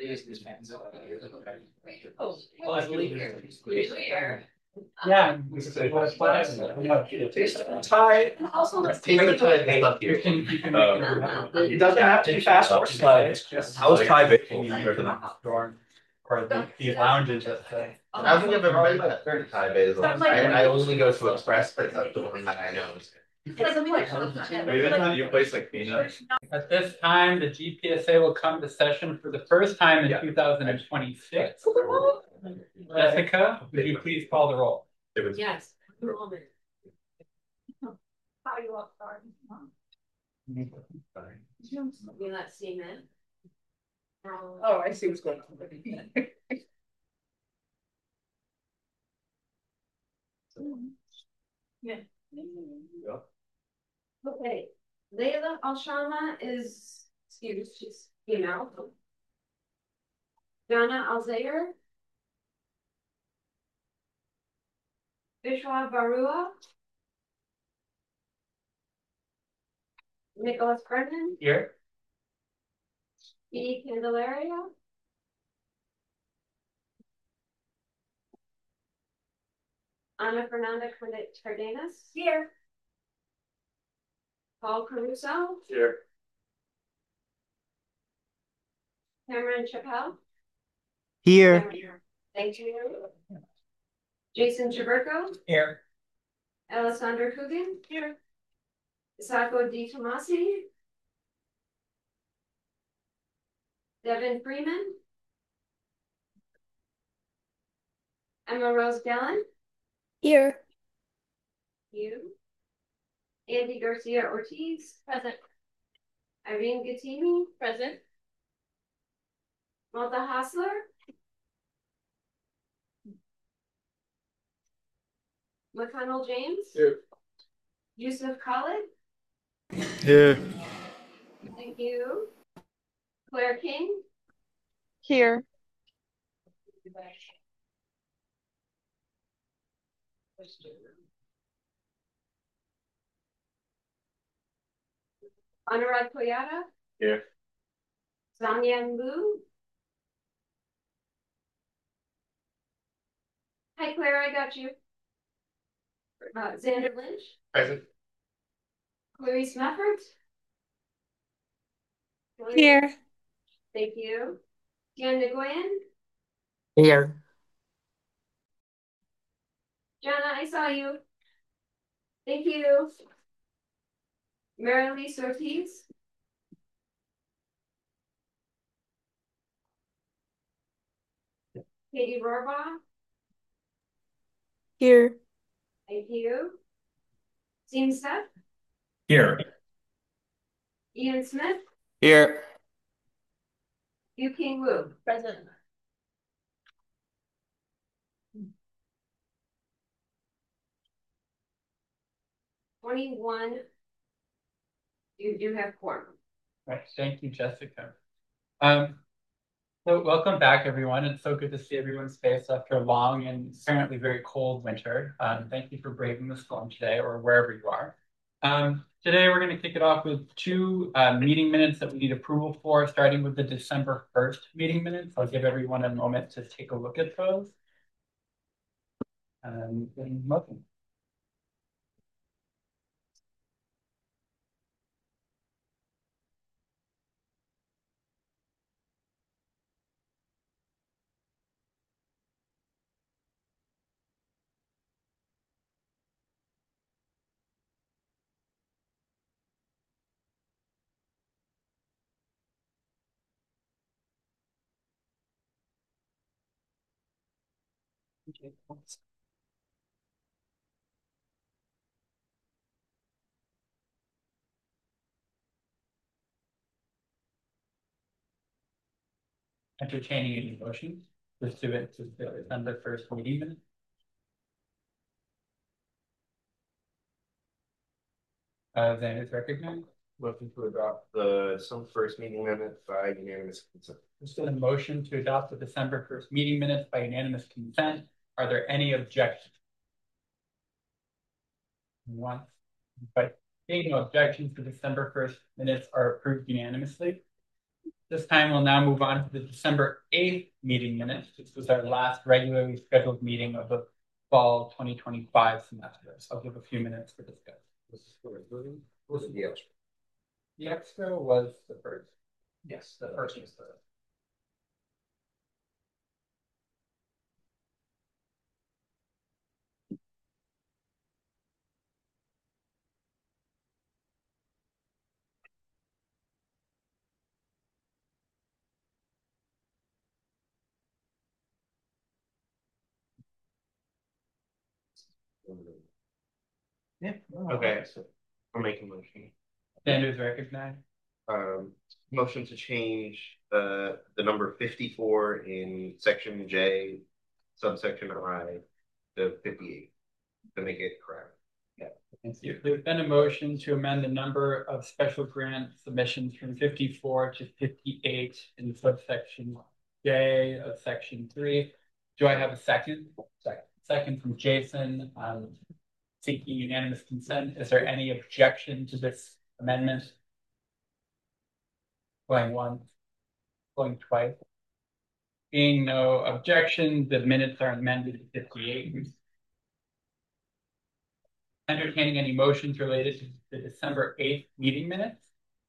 Oh, well, I believe here. Yeah. Tie. Also, let's Take the tie name up here. It doesn't have to be fast or slow. It's just. I was Thai baking or the lounges that say. I don't think I've ever been to Thai basil. I only go to Express, but that's the one that I know. Maybe you place like peanuts. At this time, the GPSA will come to session for the first time in 2026. Jessica, would you please call the roll? Yes. How you up, sorry. You let semen. Oh, I see what's going on. Yeah. Okay. Layla Alshama is, excuse, she's female. Jana Alzair. Vishwa Barua. Nicholas Brennan. Here. E. Candelaria. Ana Fernanda Cardenas. Here. Paul Caruso. Here. Cameron Chappelle. Here. Thank you. Jason Chaburko. Here. Alessandra Coogan. Here. Isako Di Tomasi. Devin Freeman. Emma Rose Gallen. Here. You. Andy Garcia Ortiz. Present. Irene Gattini. Present. Malta Hassler. McConnell James. Here. Yusuf Khalid. Here. Thank you. Claire King. Here. Anurag Koyata. Here. Zanyan Lu. Hi, Claire, I got you. Xander Lynch. Present. Clarice Meffert. Here. Thank you. Tian Nguyen. Here. Jana, I saw you. Thank you. Mary Lee Ortiz. Katie Rohrbaugh. Here. Thank you. Seam Steph. Here. Ian Smith. Here. Yu King Wu. Present. $21. You do have quorum. Right. Thank you, Jessica. So welcome back, everyone. It's so good to see everyone's face after a long and apparently very cold winter. Thank you for braving the storm today, or wherever you are. Today, we're going to kick it off with two meeting minutes that we need approval for, starting with the December 1st meeting minutes. I'll give everyone a moment to take a look at those. Welcome. Entertaining any motions? Let's do it to the December 1st meeting minutes. Then is recognized. Motion to adopt the December 1st meeting minutes by unanimous consent. There's been a motion to adopt the December 1st meeting minutes by unanimous consent. Are there any objections? One. But seeing no objections, the December 1st minutes are approved unanimously. This time we'll now move on to the December 8th meeting minutes. This was our last regularly scheduled meeting of the fall 2025 semester. So I'll give a few minutes to discuss. The extra was the first. Yes, the first was the. Yeah. Okay. So I'll make a motion. Standards recognized. Motion to change the number 54 in section J, subsection I, to 58 to make it correct. Thank you. There's been a motion to amend the number of special grant submissions from 54 to 58 in subsection J of section 3. Do I have a second? Second from Jason. Seeking unanimous consent. Is there any objection to this amendment? Going once, going twice. Being no objection, the minutes are amended to 58. Entertaining any motions related to the December 8th meeting minutes?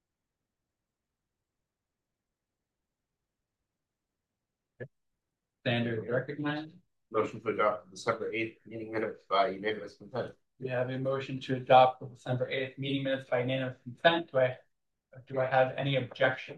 Standard recognized. Motion to adopt the December 8th meeting minutes by unanimous consent. We have a motion to adopt the December 8th meeting minutes by unanimous consent. Do I have any objection?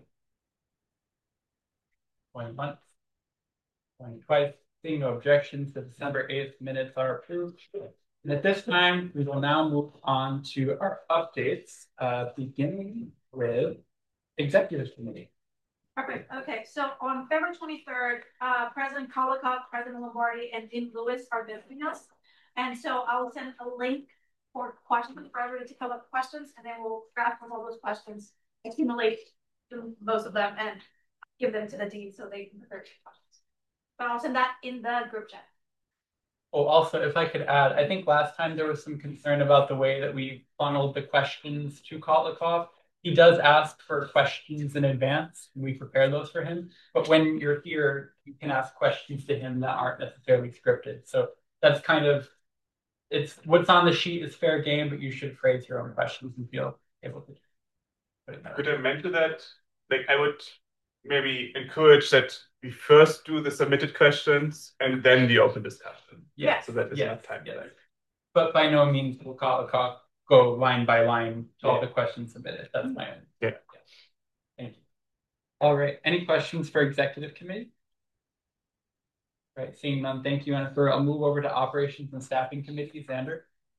Going once, going twice. Seeing no objections, the December 8th minutes are approved. And at this time, we will now move on to our updates, beginning with Executive Committee. Perfect. Okay, so on February 23rd, President Kolikoff, President Lombardi, and Dean Lewis are visiting us. And so I'll send a link for questions for everybody to fill up questions, and then we'll draft all those questions, accumulate most of them, and give them to the dean so they can prepare questions. But I'll send that in the group chat. Oh, also, if I could add, I think last time there was some concern about the way that we funneled the questions to Kolikoff. He does ask for questions in advance, and we prepare those for him. But when you're here, you can ask questions to him that aren't necessarily scripted. So that's kind of, it's what's on the sheet is fair game, but you should phrase your own questions and feel able to put it better. Could I mention that? Like, I would maybe encourage that we first do the submitted questions and then the open discussion. Yeah. So that is enough time. Yeah. But by no means will Kolikoff go line by line to all the questions submitted. That's my own. Yeah. Thank you. All right. Any questions for Executive Committee? All right. Seeing none, thank you, Jennifer. I'll move over to Operations and Staffing Committee. Xander.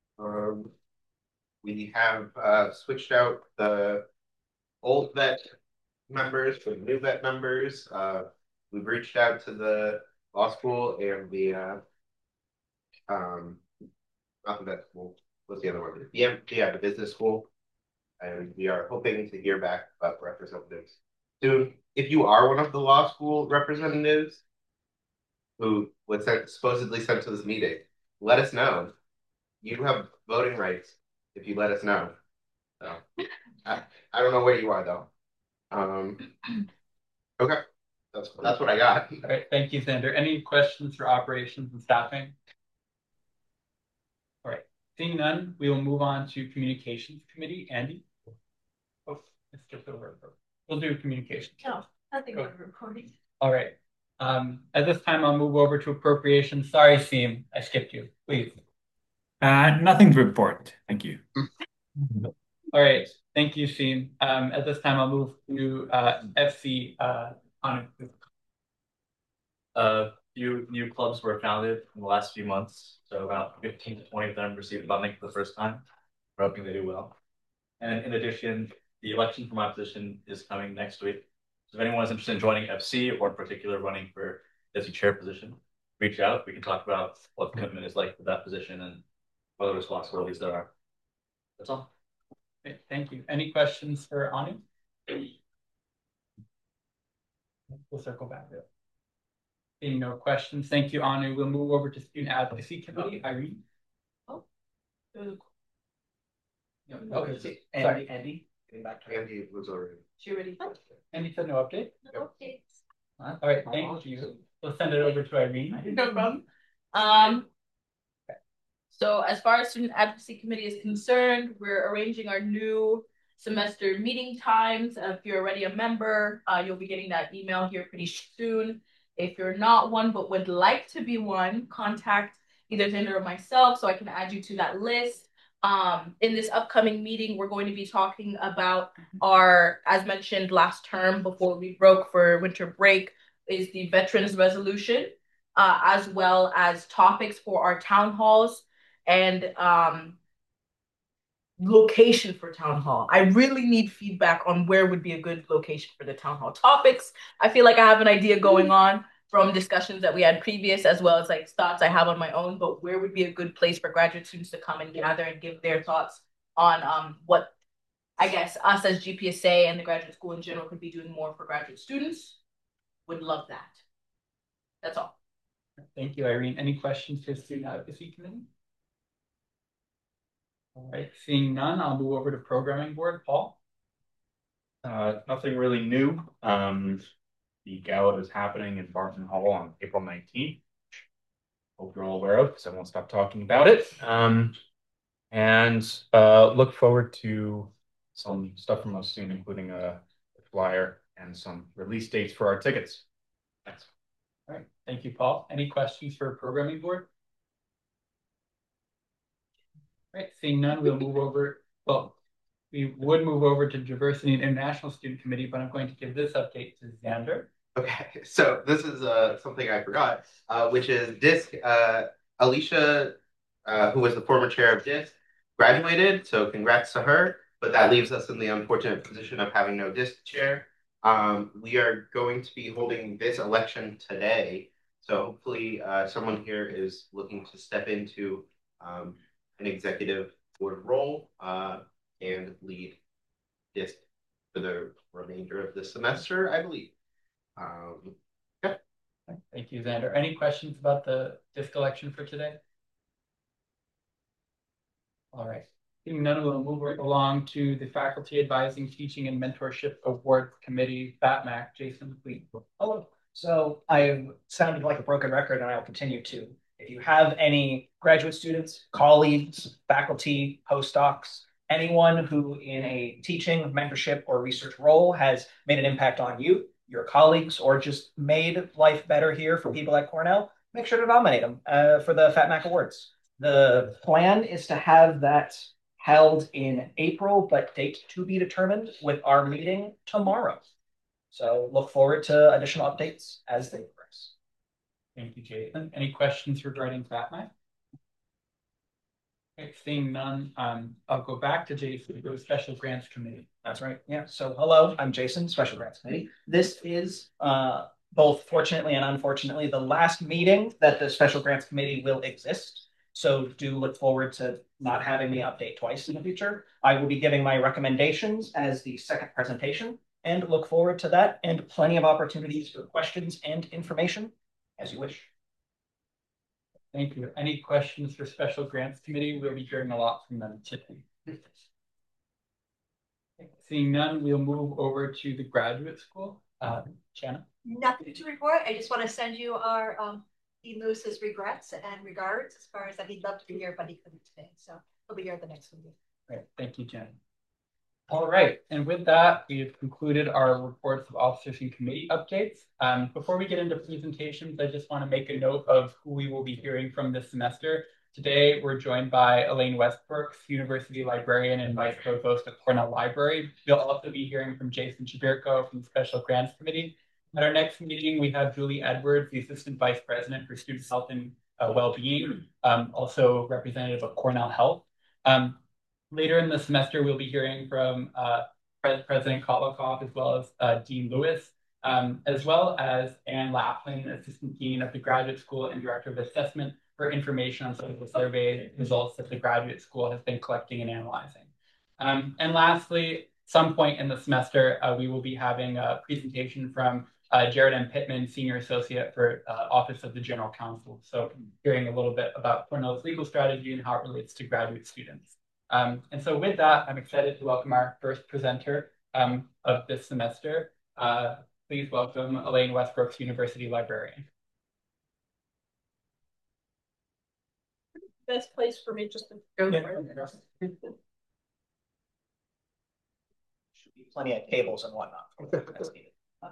We have switched out the old vet members for the new vet members. We've reached out to the law school and the not the vet school. What's the other one? The business school. And we are hoping to hear back about representatives soon. If you are one of the law school representatives who was supposedly sent to this meeting, let us know. You have voting rights if you let us know. So I don't know where you are though. Okay. That's what I got. All right, thank you, Xander. Any questions for Operations and Staffing? All right, seeing none, we will move on to Communications Committee. Andy? Oh, it's just over. We'll do Communications. No, I think we're recording. All right. At this time, I'll move over to Appropriations. Sorry, Seem, I skipped you. Please. Nothing to report. Thank you. All right. Thank you, Seem. At this time, I'll move to FC on. A few new clubs were founded in the last few months. So about 15 to 20 of them received funding for the first time. We're hoping they do well. And in addition, the election for my position is coming next week. So if anyone is interested in joining FC or in particular running for FC chair position, reach out. We can talk about what the commitment is like for that position and what other responsibilities there are. That's all. Okay, thank you. Any questions for Anu? We'll circle back there. Seeing no questions, thank you, Anu. We'll move over to Student Advocacy Committee. Irene? Oh. No, Andy. Andy was already. She already. Andy said no update? No updates. All right, thank you. We'll send it over to Irene. No problem. So as far as student advocacy committee is concerned, we're arranging our new semester meeting times. If you're already a member, you'll be getting that email here pretty soon. If you're not one but would like to be one, contact either Xander or myself so I can add you to that list. In this upcoming meeting, we're going to be talking about our, as mentioned last term before we broke for winter break, is the Veterans Resolution, as well as topics for our town halls and location for town hall. I really need feedback on where would be a good location for the town hall topics. I feel like I have an idea going on from discussions that we had previous, as well as like thoughts I have on my own, but where would be a good place for graduate students to come and gather and give their thoughts on what I guess us as GPSA and the graduate school in general could be doing more for graduate students. Would love that. That's all. Thank you, Irene. Any questions for the Student Advocacy Committee? All right, seeing none, I'll move over to Programming Board. Paul? Nothing really new. The gala is happening in Barton Hall on April 19th. Hope you're all aware of because I won't stop talking about it. And look forward to some stuff from us soon, including a flyer and some release dates for our tickets. Thanks. All right, thank you, Paul. Any questions for Programming Board? All right, seeing none, we'll move over. Well, we would move over to Diversity and International Student Committee, but I'm going to give this update to Xander. Okay, so this is something I forgot, which is DISC. Alicia, who was the former chair of DISC, graduated, so congrats to her. But that leaves us in the unfortunate position of having no DISC chair. We are going to be holding this election today, so hopefully someone here is looking to step into an executive board role and lead DISC for the remainder of the semester, I believe. Yeah. Thank you, Xander. Any questions about the DISC election for today? All right. Seeing none, we'll move right along to the Faculty Advising, Teaching, and Mentorship Awards Committee, FATMAC. Jason McLean. Hello. So I sounded like a broken record, and I'll continue to. If you have any graduate students, colleagues, faculty, postdocs, anyone who in a teaching, mentorship, or research role has made an impact on you, your colleagues, or just made life better here for people at Cornell, make sure to nominate them for the FATMAC Awards. The plan is to have that held in April, but date to be determined with our meeting tomorrow. So look forward to additional updates as they progress. Thank you, Jason. Any questions regarding FATMAC? Okay, seeing none, I'll go back to Jason, go to Special Grants Committee. That's right. Yeah. So hello, I'm Jason, Special Grants Committee. This is both fortunately and unfortunately the last meeting that the Special Grants Committee will exist. So do look forward to not having me update twice in the future. I will be giving my recommendations as the second presentation and look forward to that and plenty of opportunities for questions and information as you wish. Thank you. Any questions for Special Grants Committee? We'll be hearing a lot from them today. Seeing none, we'll move over to the graduate school. Shanna? Nothing to report. I just want to send you our Moose's regrets and regards as far as that he'd love to be here, but he couldn't today. So he'll be here the next week. Great. Thank you, Jen. All right. And with that, we've concluded our reports of officers and committee updates. Before we get into presentations, I just want to make a note of who we will be hearing from this semester. Today, we're joined by Elaine Westbrooks, University Librarian and Vice Provost at Cornell Library. We'll also be hearing from Jason Chabirko from the Special Grants Committee. At our next meeting, we have Julie Edwards, the Assistant Vice President for Student Health and Wellbeing, also representative of Cornell Health. Later in the semester, we'll be hearing from President Kolikoff, as well as Dean Lewis, as well as Ann Laughlin, Assistant Dean of the Graduate School and Director of Assessment, for information on some of the survey results that the graduate school has been collecting and analyzing. And lastly, some point in the semester, we will be having a presentation from Jared M. Pittman, Senior Associate for Office of the General Counsel. So hearing a little bit about Cornell's legal strategy and how it relates to graduate students. And so with that, I'm excited to welcome our first presenter of this semester. Please welcome Elaine Westbrooks, University Librarian. Best place for me just to go there. Should be plenty of tables and whatnot. Okay.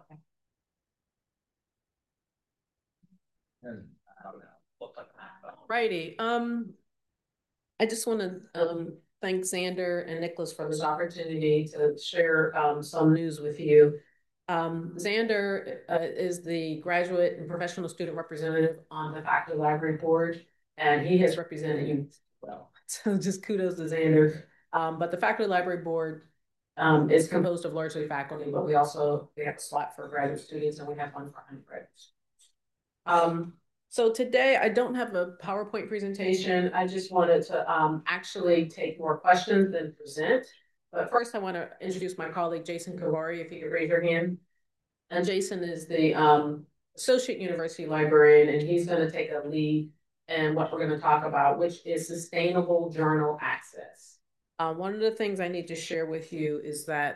Righty. I just want to thank Xander and Nicholas for this opportunity to share some news with you. Xander is the graduate and professional student representative on the faculty library board, and he has represented you well. So just kudos to Xander. But the faculty library board is composed of largely faculty, but we have a slot for graduate students, and we have one for undergraduate students. So today I don't have a PowerPoint presentation. I just wanted to actually take more questions than present. But first I want to introduce my colleague, Jason Kavari, if you could raise your hand. And Jason is the Associate University Librarian, and he's going to take a lead in what we're going to talk about, which is sustainable journal access. One of the things I need to share with you is that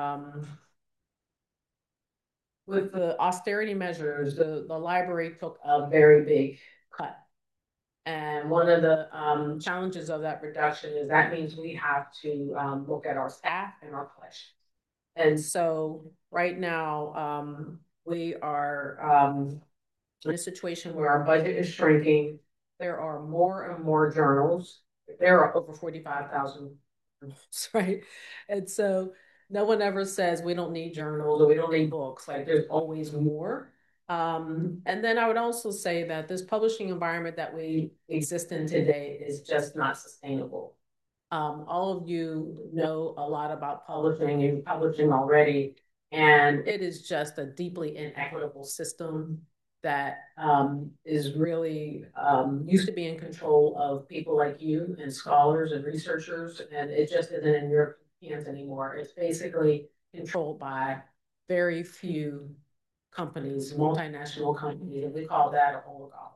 with the austerity measures, the library took a very big cut. And one of the challenges of that reduction is that means we have to look at our staff and our collections. And so right now, we are in a situation where our budget is shrinking. There are more and more journals. There are over 45,000 journals, right? And so no one ever says we don't need journals or we don't need books. Like there's always more. And then I would also say that this publishing environment that we exist in today is just not sustainable. All of you know a lot about publishing and publishing already, and it is just a deeply inequitable system that is really used to be in control of people like you and scholars and researchers, and it just isn't in your hands anymore. It's basically controlled by very few companies, multinational companies, and we call that a oligopoly.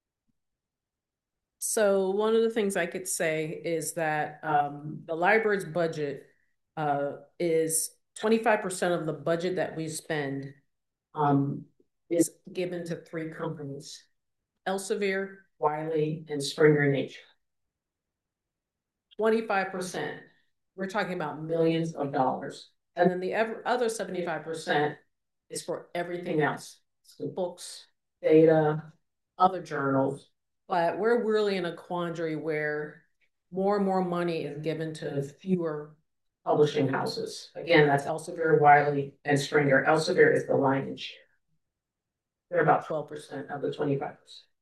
So one of the things I could say is that the library's budget is 25% of the budget that we spend is given to 3 companies: Elsevier, Wiley, and Springer Nature. 25%. We're talking about millions of dollars. And then the other 75% is for everything else. So books, data, other journals. But we're really in a quandary where more and more money is given to fewer publishing houses. Again, that's Elsevier, Wiley, and Springer. Elsevier is the lion's share. They're about 12% of the 25%.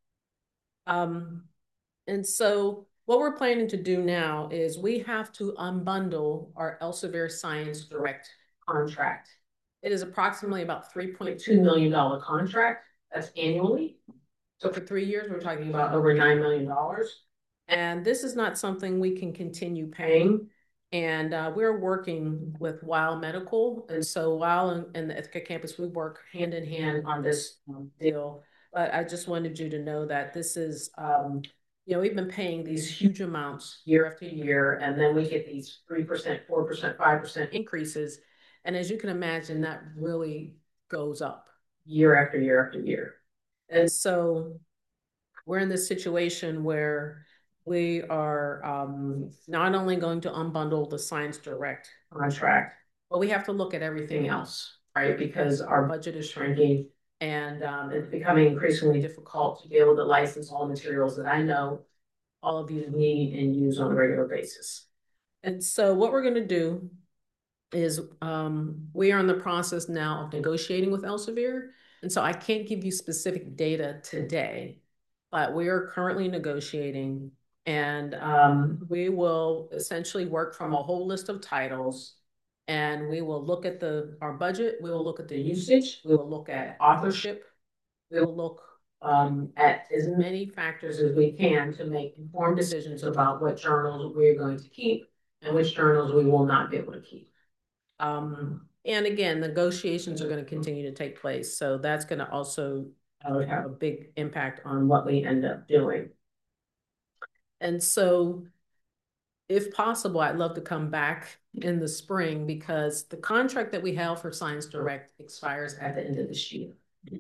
And so what we're planning to do now is we have to unbundle our Elsevier Science Direct contract. It is approximately about $3.2 million contract. That's annually. So for 3 years, we're talking about over $9 million. And this is not something we can continue paying. And we're working with Weill Medical. And so Weill and the Ithaca campus, we work hand in hand on this deal. But I just wanted you to know that this is, we've been paying these huge amounts year after year, and then we get these 3%, 4%, 5% increases. And as you can imagine, that really goes up year after year after year. And so we're in this situation where we are not only going to unbundle the Science Direct contract, but we have to look at everything else, right? Because our budget is shrinking and it's becoming increasingly difficult to be able to license all materials that I know all of you need and use on a regular basis. And so what we're going to do is we are in the process now of negotiating with Elsevier. And so I can't give you specific data today, but we are currently negotiating, and we will essentially work from a whole list of titles, and we will look at our budget, we will look at the usage, we will look at authorship, we will look at as many factors as we can to make informed decisions about what journals we're going to keep and which journals we will not be able to keep. And again, negotiations are going to continue to take place. So that's going to also have a big impact on what we end up doing. And so if possible, I'd love to come back in the spring because the contract that we have for Science Direct expires at the end of this year.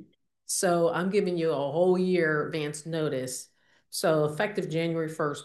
So I'm giving you a whole year advance notice. So effective January 1st,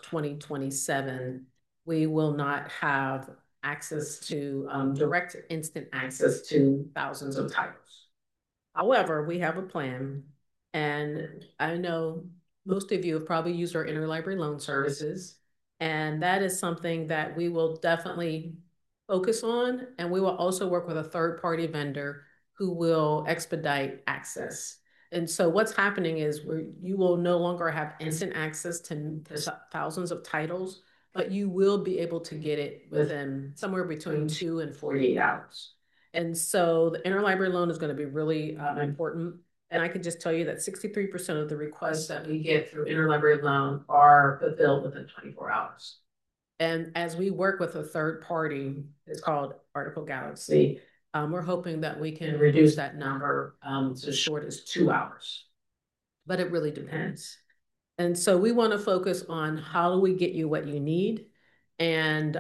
2027, we will not have access to direct instant access to thousands of titles. However, we have a plan, and I know most of you have probably used our interlibrary loan services, and that is something that we will definitely focus on, and we will also work with a third-party vendor who will expedite access. And so what's happening is you will no longer have instant access to thousands of titles, but you will be able to get it within somewhere between 2 and 48 hours. And so the interlibrary loan is going to be really important. And I can just tell you that 63% of the requests that we get through interlibrary loan are fulfilled within 24 hours. And as we work with a third party, it's called Article Galaxy, we're hoping that we can reduce that number to as short as 2 hours. But it really depends. And so we want to focus on how do we get you what you need. And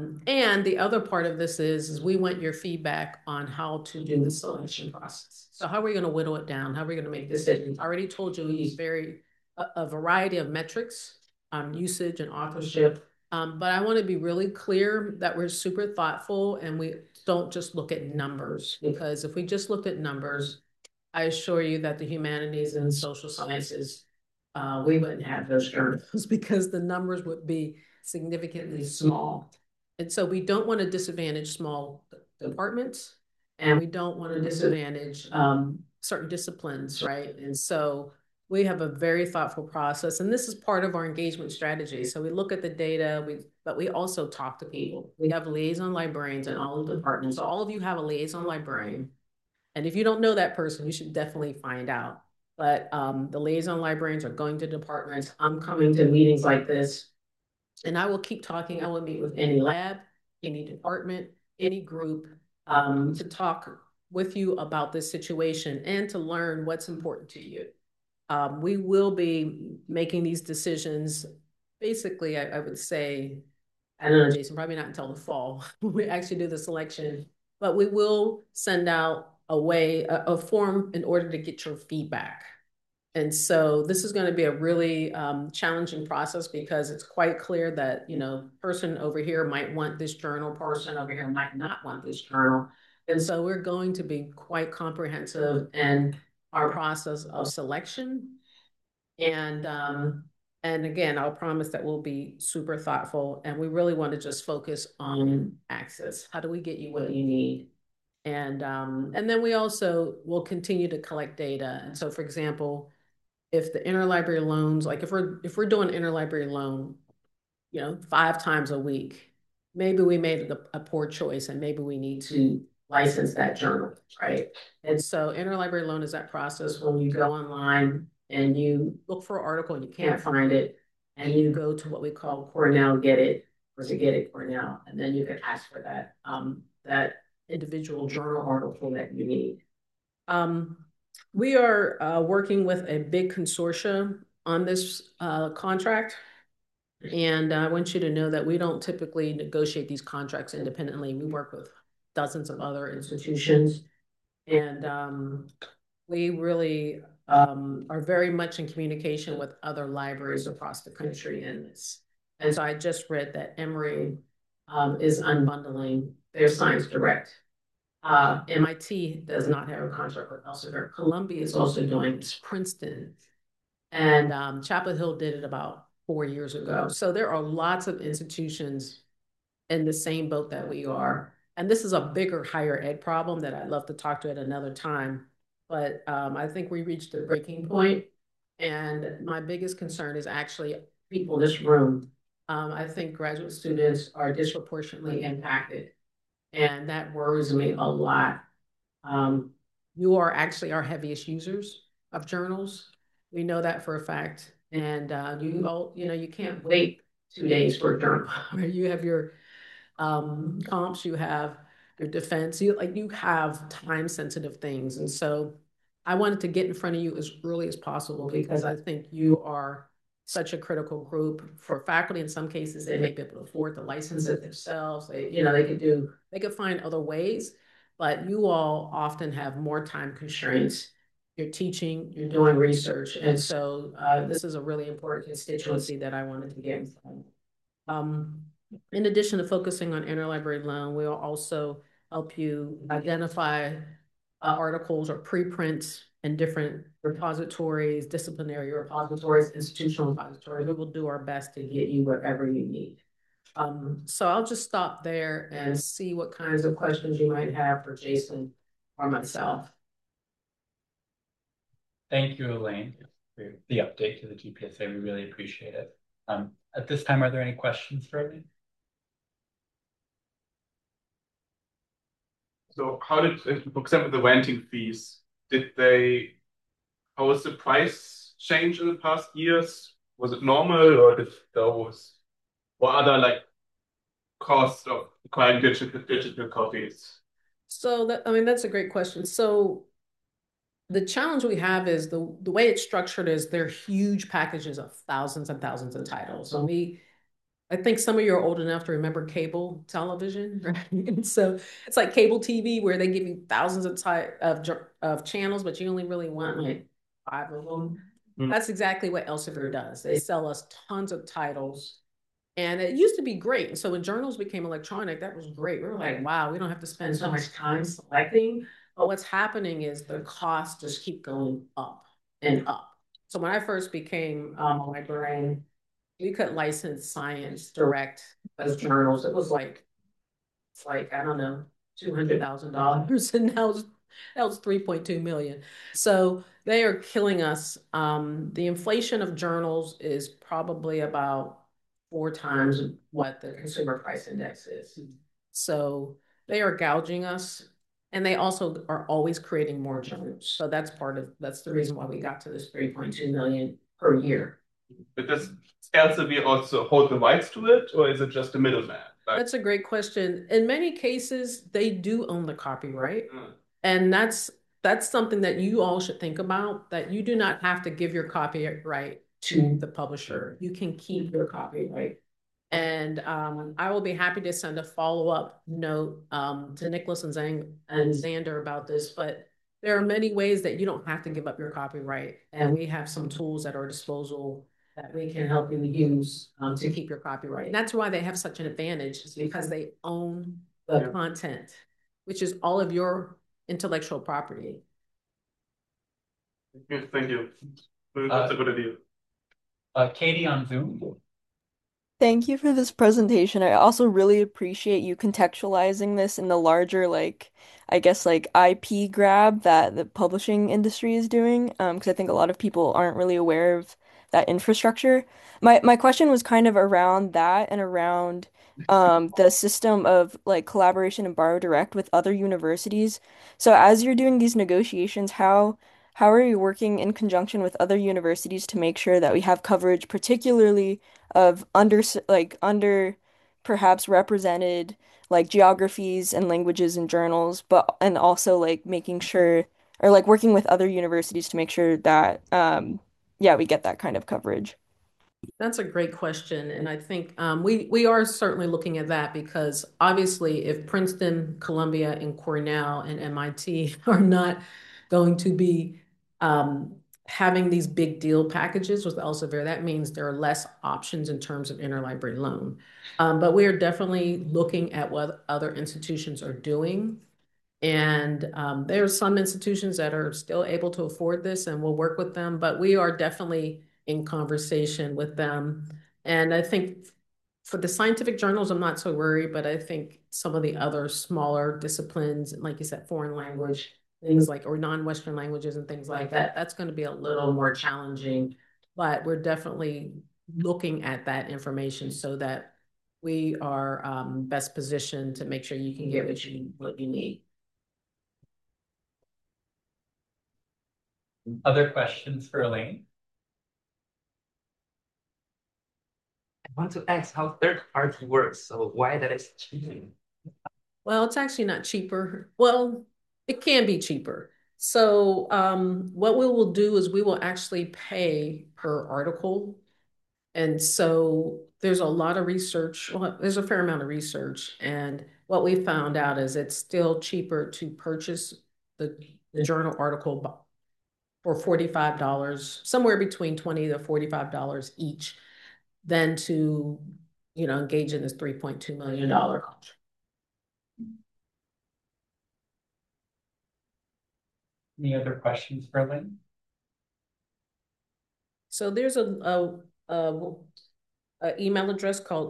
the other part of this is we want your feedback on how to do the selection process. So how are we going to whittle it down? How are we going to make decisions? I already told you we use a variety of metrics, usage and authorship. But I want to be really clear that we're super thoughtful and we don't just look at numbers, because if we just looked at numbers, I assure you that the humanities and social sciences, we wouldn't have those journals because the numbers would be significantly small. And so we don't want to disadvantage small departments, and we don't want to disadvantage certain disciplines, right? And so we have a very thoughtful process, and this is part of our engagement strategy. So we look at the data, but we also talk to people. We have liaison librarians in all of the departments. So all of you have a liaison librarian. And if you don't know that person, you should definitely find out. But the liaison librarians are going to departments. I'm coming to meetings like this, and I will keep talking. I will meet with any lab, any department, any group to talk with you about this situation and to learn what's important to you. We will be making these decisions, basically, I would say, I don't know, Jason, probably not until the fall. We actually do the selection, but we will send out a form in order to get your feedback. And so this is going to be a really challenging process because it's quite clear that, person over here might want this journal, person over here might not want this journal. And so we're going to be quite comprehensive in our process of selection. And again, I'll promise that we'll be super thoughtful, and we really want to just focus on access. How do we get you what you need? And then we also will continue to collect data. And so, for example, if the interlibrary loans, like if we're doing interlibrary loan, 5 times a week, maybe we made a poor choice, and maybe we need to license that journal, right? And so interlibrary loan is that process when you go online and you look for an article and you can't find it, and you go to what we call Cornell Get It, or to Get It Cornell, and then you can ask for that individual journal article that you need. We are working with a big consortium on this contract. And I want you to know that we don't typically negotiate these contracts independently. We work with dozens of other institutions. And we really are very much in communication with other libraries across the country in this. And so I just read that Emory is unbundling their Science Direct. MIT does not have a contract with Elsevier. Columbia is also doing this, Princeton. And Chapel Hill did it about 4 years ago. So there are lots of institutions in the same boat that we are. And this is a bigger higher ed problem that I'd love to talk to at another time. But I think we reached a breaking point. And my biggest concern is actually people in this room. I think graduate students are disproportionately impacted. And that worries me a lot. You are actually our heaviest users of journals. We know that for a fact. And you can't wait 2 days for a journal. You have your comps, you have your defense, you have time sensitive things. And so I wanted to get in front of you as early as possible because I think you are such a critical group. For faculty, in some cases, they may be able to afford to license it themselves. They could find other ways, but you all often have more time constraints. You're teaching, you're doing research. And so this is a really important constituency that I wanted to get in. In addition to focusing on interlibrary loan, we'll also help you identify articles or preprints in different repositories, disciplinary repositories, institutional repositories. We will do our best to get you wherever you need. So I'll just stop there and see what kinds of questions you might have for Jason or myself. Thank you, Elaine, for the update to the GPSA. We really appreciate it. At this time, are there any questions for Elaine? So how did, for example, the renting fees, how was the price change in the past years? Was it normal, or what other like costs of acquiring digital copies? So that's a great question. So the challenge we have is the way it's structured is they're huge packages of thousands and thousands of titles. So I think some of you are old enough to remember cable television, right? And so it's like cable TV where they give you thousands of channels, but you only really want like 5 of them. Mm-hmm. That's exactly what Elsevier does. They sell us tons of titles. And it used to be great. And so when journals became electronic, that was great. We were like, wow, we don't have to spend so much time selecting. But what's happening is the costs just keep going up and up. So when I first became a librarian, we could license science direct as journals. It was like, I don't know, $200,000. And now that was 3.2 million. So they are killing us. The inflation of journals is probably about 4 times what the consumer price index is. So they are gouging us. And they also are always creating more journals. So that's the reason why we got to this 3.2 million per year. But does Elsevier also hold the rights to it, or is it just a middleman? That's a great question. In many cases, they do own the copyright. And that's something that you all should think about, that you do not have to give your copyright to the publisher. You can keep your copyright. And I will be happy to send a follow-up note to Nicholas and Xander about this, but there are many ways that you don't have to give up your copyright. And we have some tools at our disposal that we can help you use to keep your copyright. And that's why they have such an advantage, is because they own the content, which is all of your intellectual property. Thank you. That's a good idea. Katie on Zoom. Thank you for this presentation. I also really appreciate you contextualizing this in the larger, like, I guess, like IP grab that the publishing industry is doing. Because I think a lot of people aren't really aware of that infrastructure. My question was kind of around that and around the system of like collaboration and borrow direct with other universities. So as you're doing these negotiations, how are you working in conjunction with other universities to make sure that we have coverage, particularly of under perhaps represented like geographies and languages and journals, and also like making sure, or like working with other universities to make sure that we get that kind of coverage? That's a great question. And I think we are certainly looking at that, because obviously if Princeton, Columbia, and Cornell and MIT are not going to be having these big deal packages with Elsevier, that means there are less options in terms of interlibrary loan. But we are definitely looking at what other institutions are doing. And there are some institutions that are still able to afford this, and we'll work with them, but we are definitely in conversation with them. And I think for the scientific journals, I'm not so worried, but I think some of the other smaller disciplines, like you said, foreign language, things like, or non-Western languages and things like that, that's going to be a little more challenging. But we're definitely looking at that information so that we are best positioned to make sure you can get what you need. Other questions for Elaine? I want to ask how third party works. So why that is cheating? Well, it's actually not cheaper. Well, it can be cheaper. So what we will do is we will actually pay per article. And so there's a lot of research, well, there's a fair amount of research, and what we found out is it's still cheaper to purchase the journal article for $45, somewhere between $20 to $45 each, than to, engage in this $3.2 million contract. Any other questions for Lynn? So there's a email address called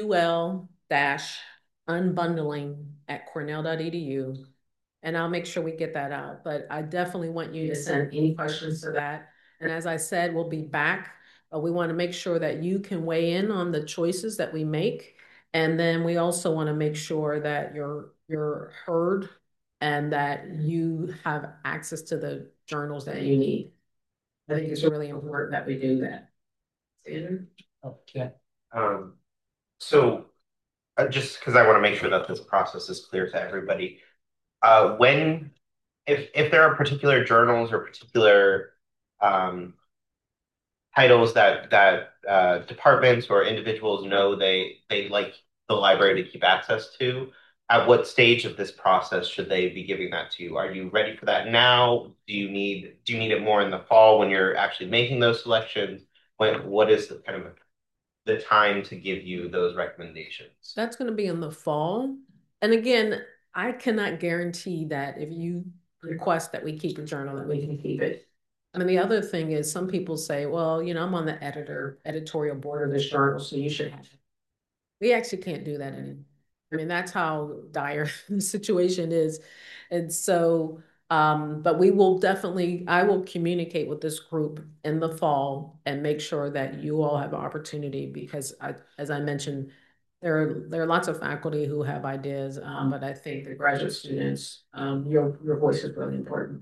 cul-unbundling@cornell.edu, and I'll make sure we get that out. But I definitely want you to send any questions to that. And as I said, we'll be back. We want to make sure that you can weigh in on the choices that we make. And then we also want to make sure that you're heard and that you have access to the journals that you need. I think it's really important that we do that. Okay. So just because I want to make sure that this process is clear to everybody, if there are particular journals or particular titles that departments or individuals know they like the library to keep access to, at what stage of this process should they be giving that to you? Are you ready for that now? Do you need it more in the fall when you're actually making those selections? What is the kind of the time to give you those recommendations? That's going to be in the fall. And again, I cannot guarantee that if you request that we keep a journal, that we can keep it. I mean, the other thing is some people say, well, I'm on the editorial board of this journal, so you should have it. We actually can't do that anymore. I mean, that's how dire the situation is. And so, but we will I will communicate with this group in the fall and make sure that you all have an opportunity, because as I mentioned, there are lots of faculty who have ideas, but I think the graduate students, your voice is really important.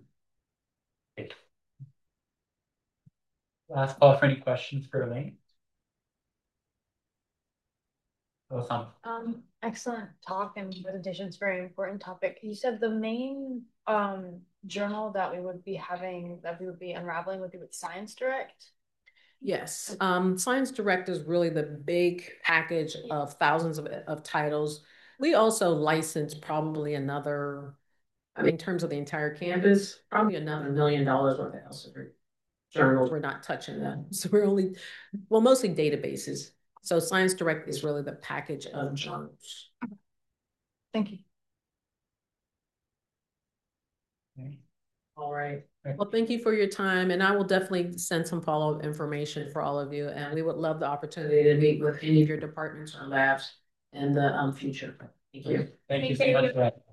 Last call for any questions for Elaine. Excellent talk and presentations, very important topic. You said the main journal that we would be unraveling would be with Science Direct. Yes, Science Direct is really the big package of thousands of titles. We also license probably another, in terms of the entire campus, probably another $1 million worth of Elsevier journals. We're not touching them. So we're mostly databases. So Science Direct is really the package of journals. Thank you. Okay. All right. Well, thank you for your time. And I will definitely send some follow-up information for all of you. And we would love the opportunity to meet with any of your departments or labs in the future. Thank you. Thank you so much for that.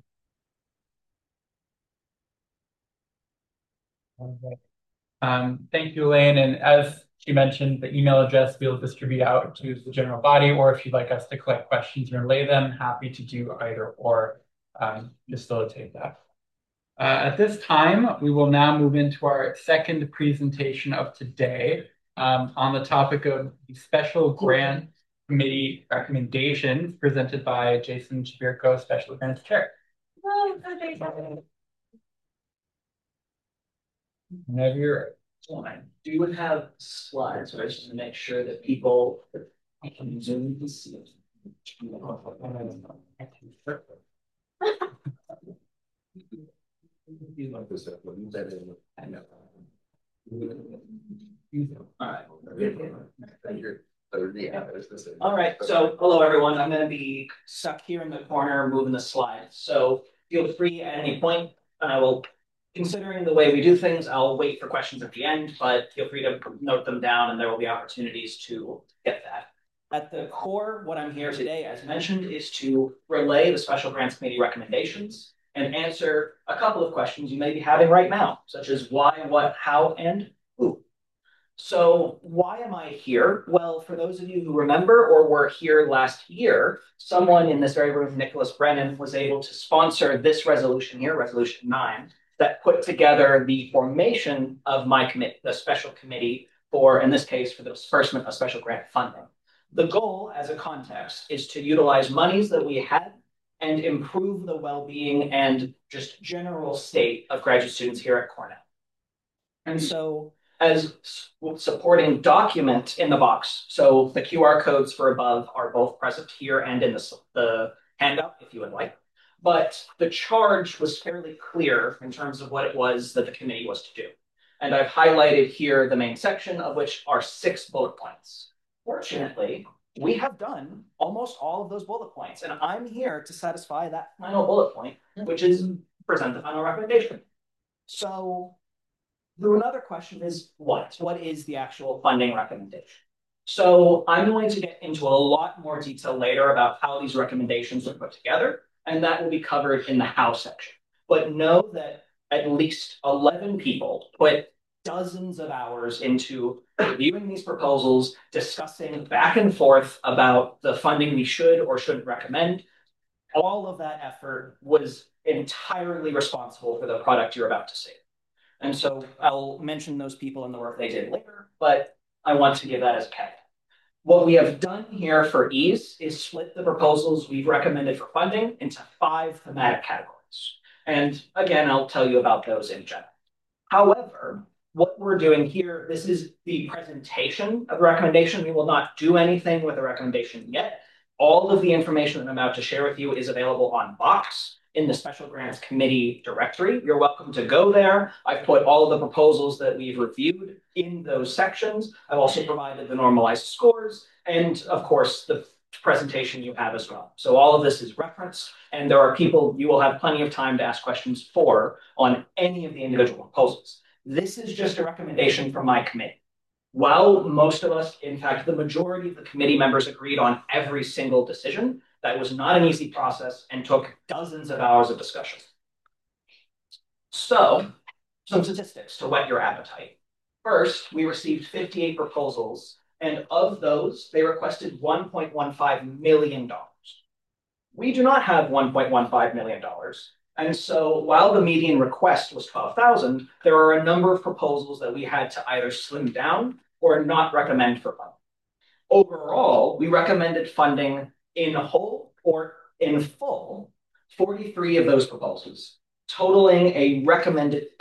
Thank you, Elaine. And as she mentioned, the email address we'll distribute out to the general body, or if you'd like us to collect questions and relay them, happy to do either or, facilitate that. At this time, we will now move into our second presentation of today, on the topic of the Special Grant Committee recommendations presented by Jason Chibirko, Special Grants Chair. Whenever you're So I do have slides, but I just want to make sure that people can zoom and see it. I know. All right, so hello everyone. I'm going to be stuck here in the corner moving the slides. So feel free at any point, and I will, considering the way we do things, I'll wait for questions at the end, but feel free to note them down and there will be opportunities to get that. At the core, what I'm here today, as mentioned, is to relay the Special Grants Committee recommendations and answer a couple of questions you may be having right now, such as why, what, how, and who. So why am I here? Well, for those of you who remember or were here last year, someone in this very room, Nicholas Brennan, was able to sponsor this resolution here, Resolution 9, that put together the formation of my committee, the special committee for, in this case, for the disbursement of special grant funding. The goal, as a context, is to utilize monies that we had and improve the well-being and just general state of graduate students here at Cornell. And so as supporting document in the box. So the QR codes for above are both present here and in the handout, if you would like. But the charge was fairly clear in terms of what it was that the committee was to do. And I've highlighted here the main section, of which are 6 bullet points. Fortunately, we have done almost all of those bullet points, and I'm here to satisfy that final bullet point, which is present the final recommendation. So another question is what? What is the actual funding recommendation? So I'm going to get into a lot more detail later about how these recommendations are put together, and that will be covered in the how section. But know that at least 11 people put dozens of hours into reviewing these proposals, discussing back and forth about the funding we should or shouldn't recommend. All of that effort was entirely responsible for the product you're about to see. And so I'll mention those people and the work they did later, but I want to give that as a caveat. What we have done here for ease is split the proposals we've recommended for funding into 5 thematic categories. And again, I'll tell you about those in general. However, what we're doing here, this is the presentation of the recommendation. We will not do anything with the recommendation yet. All of the information that I'm about to share with you is available on Box in the Special Grants Committee directory. You're welcome to go there. I've put all of the proposals that we've reviewed in those sections. I've also provided the normalized scores and, of course, the presentation you have as well. So all of this is referenced, and there are people you will have plenty of time to ask questions for on any of the individual proposals. This is just a recommendation from my committee. While most of us, in fact, the majority of the committee members agreed on every single decision, that was not an easy process and took dozens of hours of discussion. So, some statistics to whet your appetite. First, we received 58 proposals, and of those, they requested $1.15 million. We do not have $1.15 million. And so while the median request was 12,000, there are a number of proposals that we had to either slim down or not recommend for funding. Overall, we recommended funding in whole or in full 43 of those proposals, totaling a recommended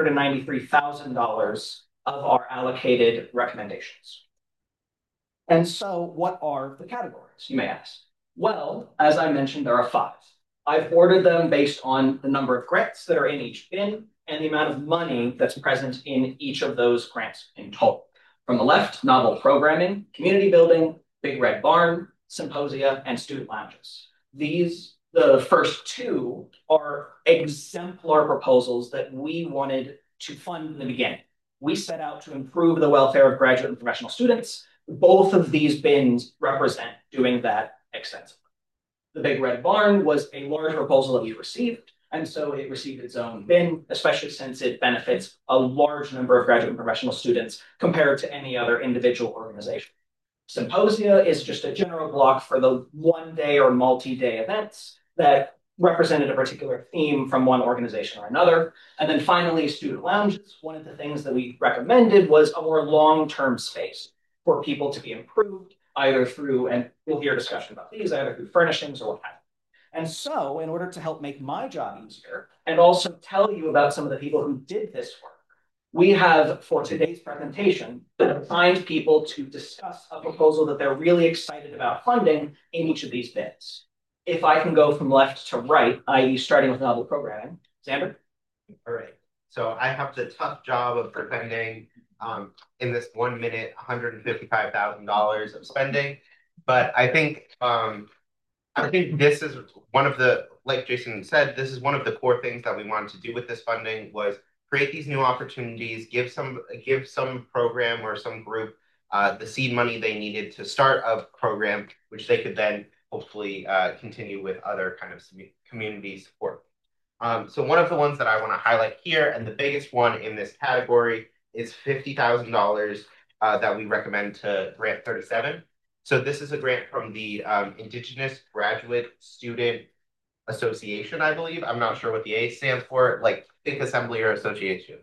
$393,000 of our allocated recommendations. And so what are the categories, you may ask? Well, as I mentioned, there are 5. I've ordered them based on the number of grants that are in each bin and the amount of money that's present in each of those grants in total. From the left, novel programming, community building, Big Red Barn, symposia, and student lounges. These, the first 2, are exemplar proposals that we wanted to fund in the beginning. We set out to improve the welfare of graduate and professional students. Both of these bins represent doing that extensively. The Big Red Barn was a large proposal that we received, and so it received its own bin, especially since it benefits a large number of graduate and professional students compared to any other individual organization. Symposia is just a general block for the one-day or multi-day events that represented a particular theme from one organization or another. And then finally, student lounges. One of the things that we recommended was a more long-term space for people to be improved, either through, and we'll hear discussion about these, either through furnishings or what have you. And so, in order to help make my job easier, and also tell you about some of the people who did this work, we have, for today's presentation, assigned people to discuss a proposal that they're really excited about funding in each of these bins. If I can go from left to right, i.e. starting with novel programming. Xander? All right. So I have the tough job of defending in this 1 minute, $155,000 of spending. But I think this is one of the, like Jason said, this is one of the core things that we wanted to do with this funding was create these new opportunities, give some program or some group the seed money they needed to start a program, which they could then hopefully continue with other kind of community support. So one of the ones that I want to highlight here, and the biggest one in this category, is $50,000 that we recommend to Grant 37. So this is a grant from the Indigenous Graduate Student Association, I believe. I'm not sure what the A stands for, like think assembly or association.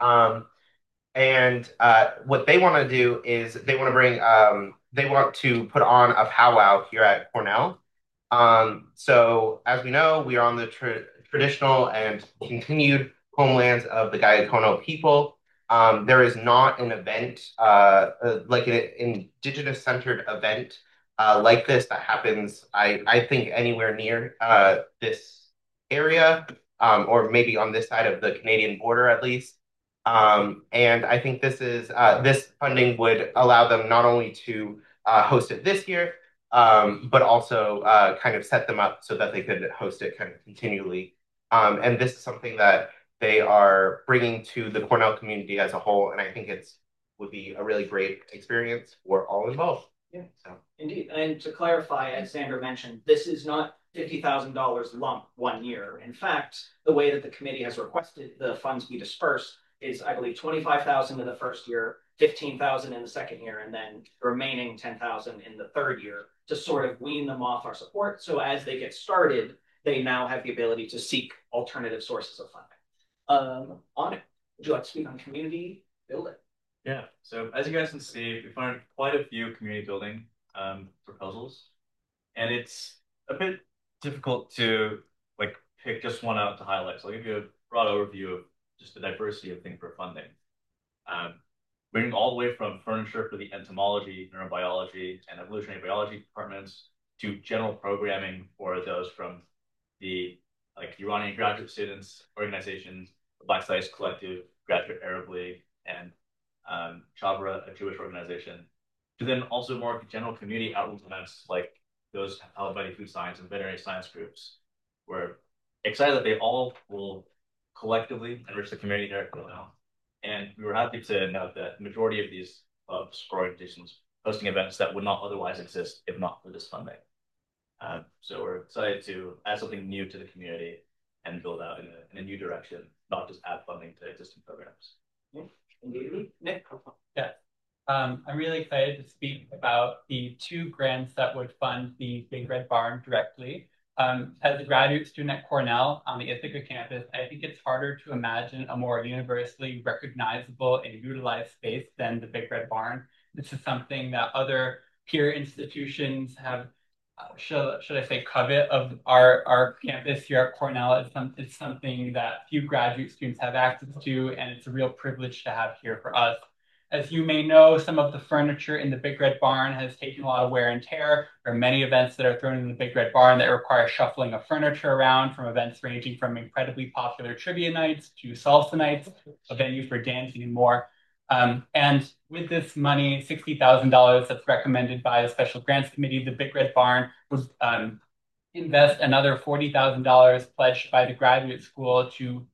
And what they want to do is they want to put on a powwow here at Cornell. So as we know, we are on the traditional and continued homelands of the Gayacono people. There is not an event, like an indigenous-centered event like this that happens, I think, anywhere near this area, or maybe on this side of the Canadian border at least. And I think this funding would allow them not only to host it this year, but also kind of set them up so that they could host it kind of continually. And this is something that they are bringing to the Cornell community as a whole, and I think would be a really great experience for all involved. Yeah, so indeed. And to clarify, as Sandra mentioned, this is not $50,000 lump 1 year. In fact, the way that the committee has requested the funds be dispersed is, I believe, 25,000 in the first year, 15,000 in the second year, and then the remaining 10,000 in the third year to sort of wean them off our support. So as they get started, they now have the ability to seek alternative sources of funding. On it, would you like to speak on community building? Yeah, so as you guys can see, we found quite a few community building proposals, and it's a bit difficult to like pick just one out to highlight. So I'll give you a broad overview of just the diversity of things for funding. Bringing all the way from furniture for the entomology, neurobiology, and evolutionary biology departments to general programming for those from the Iranian graduate students organizations, the Black Studies Collective, Graduate Arab League, and Chabra, a Jewish organization, to then also more general community outreach events like those held by the food science and veterinary science groups. We're excited that they all will collectively enrich the community here at Cornell. And we were happy to note that the majority of these clubs or organizations hosting events that would not otherwise exist if not for this funding. So we're excited to add something new to the community and build out in a new direction, not just add funding to existing programs. Indeed. Nick? Yeah. I'm really excited to speak about the 2 grants that would fund the Big Red Barn directly. As a graduate student at Cornell on the Ithaca campus, I think it's harder to imagine a more universally recognizable and utilized space than the Big Red Barn. This is something that other peer institutions have, should I say, covet of our campus here at Cornell. It's something that few graduate students have access to, and it's a real privilege to have here for us. As you may know, some of the furniture in the Big Red Barn has taken a lot of wear and tear. There are many events that are thrown in the Big Red Barn that require shuffling of furniture around, from events ranging from incredibly popular trivia nights to salsa nights, a venue for dancing and more. And with this money, $60,000 that's recommended by the Special Grants Committee, the Big Red Barn would invest another $40,000 pledged by the graduate school to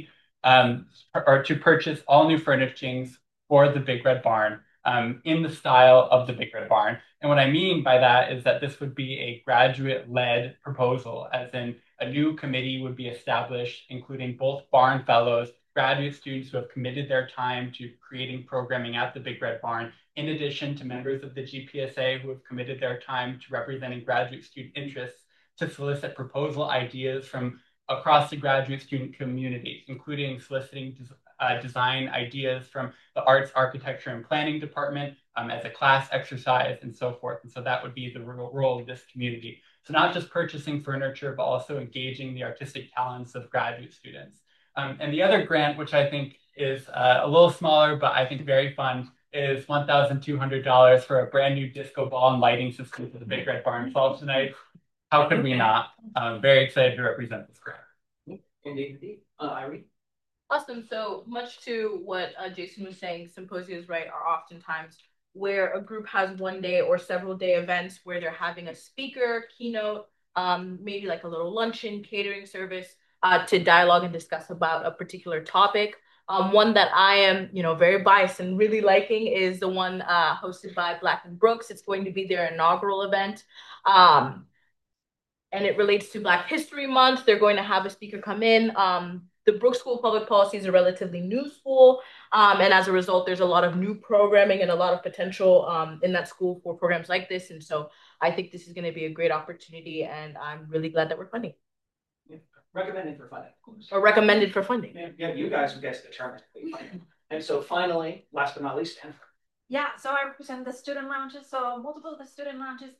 purchase all new furnishings for the Big Red Barn in the style of the Big Red Barn. And what I mean by that is that this would be a graduate-led proposal, as in a new committee would be established, including both Barn Fellows, graduate students who have committed their time to creating programming at the Big Red Barn, in addition to members of the GPSA who have committed their time to representing graduate student interests, to solicit proposal ideas from across the graduate student community, including soliciting design ideas from the Arts, Architecture, and Planning Department as a class exercise and so forth. And so that would be the role of this community. So not just purchasing furniture, but also engaging the artistic talents of graduate students. And the other grant, which I think is a little smaller, but I think very fun, is $1,200 for a brand new disco ball and lighting system for the Big Red Barn Salsa tonight. How could we not? I'm very excited to represent this grant. Indeed. Irene? Awesome. So much to what Jason was saying, symposiums, right, are oftentimes where a group has 1 day or several day events where they're having a speaker, keynote, maybe like a little luncheon, catering service to dialogue and discuss about a particular topic. One that I am, very biased and really liking is the one hosted by Black and Brooks. It's going to be their inaugural event. And it relates to Black History Month. They're going to have a speaker come in. The Brooks School of Public Policy is a relatively new school. And as a result, there's a lot of new programming and a lot of potential in that school for programs like this. And so I think this is going to be a great opportunity, and I'm really glad that we're funding. Recommended for funding, of course. Or recommended for funding. Yeah, you guys would get to determine. And so finally, last but not least, Jennifer. Yeah, so I represent the student lounges. So multiple of the student lounges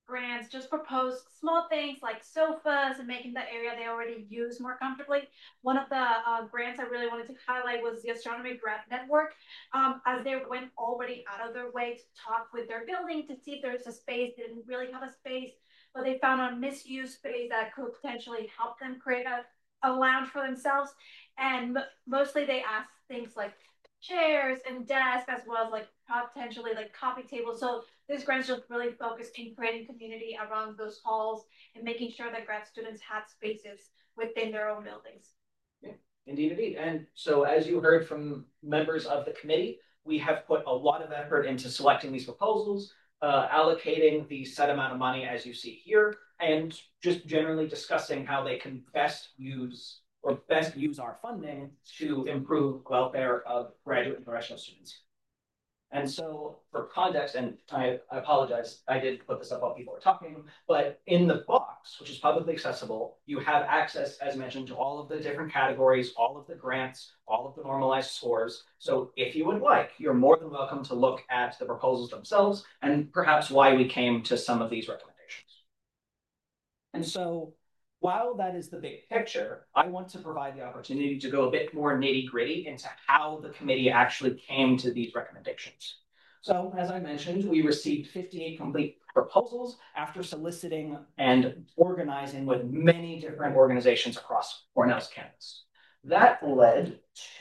grants just proposed small things like sofas and making the area they already use more comfortably. One of the grants I really wanted to highlight was the Astronomy Grant Network, as they went already out of their way to talk with their building to see if there's a space. They didn't really have a space, but they found a misused space that could potentially help them create a lounge for themselves. And mostly they asked things like chairs and desks, as well as like potentially like coffee tables. So this grant just really focused in creating community around those halls and making sure that grad students had spaces within their own buildings. Yeah, indeed, indeed. And so as you heard from members of the committee, we have put a lot of effort into selecting these proposals, allocating the set amount of money as you see here, and just generally discussing how they can best use our funding to improve welfare of graduate and professional students. And so for context, and I apologize, I did put this up while people were talking, but in the box, which is publicly accessible, you have access, as mentioned, to all of the different categories, all of the grants, all of the normalized scores. So if you would like, you're more than welcome to look at the proposals themselves and perhaps why we came to some of these recommendations. And so while that is the big picture, I want to provide the opportunity to go a bit more nitty-gritty into how the committee actually came to these recommendations. So as I mentioned, we received 58 complete proposals after soliciting and organizing with many different organizations across Cornell's campus. That led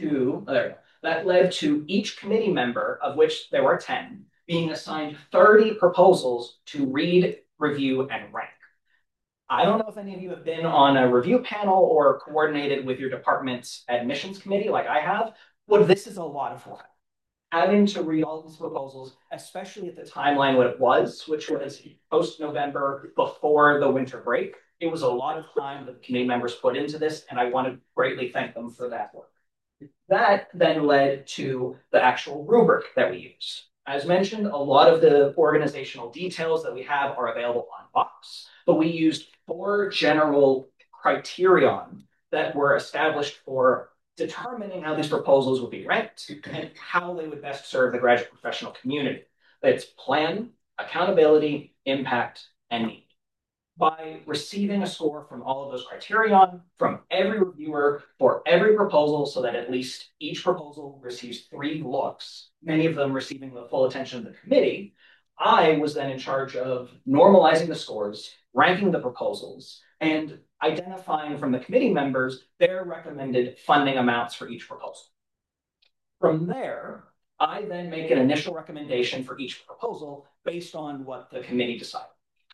to each committee member, of which there were 10, being assigned 30 proposals to read, review, and rank. I don't know if any of you have been on a review panel or coordinated with your department's admissions committee like I have, but this is a lot of work. Having to read all these proposals, especially at the timeline what it was, which was post-November before the winter break, it was a lot of time that the committee members put into this, and I want to greatly thank them for that work. That then led to the actual rubric that we use. As mentioned, a lot of the organizational details that we have are available on Box, but we used 4 general criterion that were established for determining how these proposals would be ranked and how they would best serve the graduate professional community. It's plan, accountability, impact, and need. By receiving a score from all of those criterion from every reviewer for every proposal, so that at least each proposal receives 3 looks, many of them receiving the full attention of the committee, I was then in charge of normalizing the scores, ranking the proposals, and identifying from the committee members their recommended funding amounts for each proposal. From there, I then make an initial recommendation for each proposal based on what the committee decided.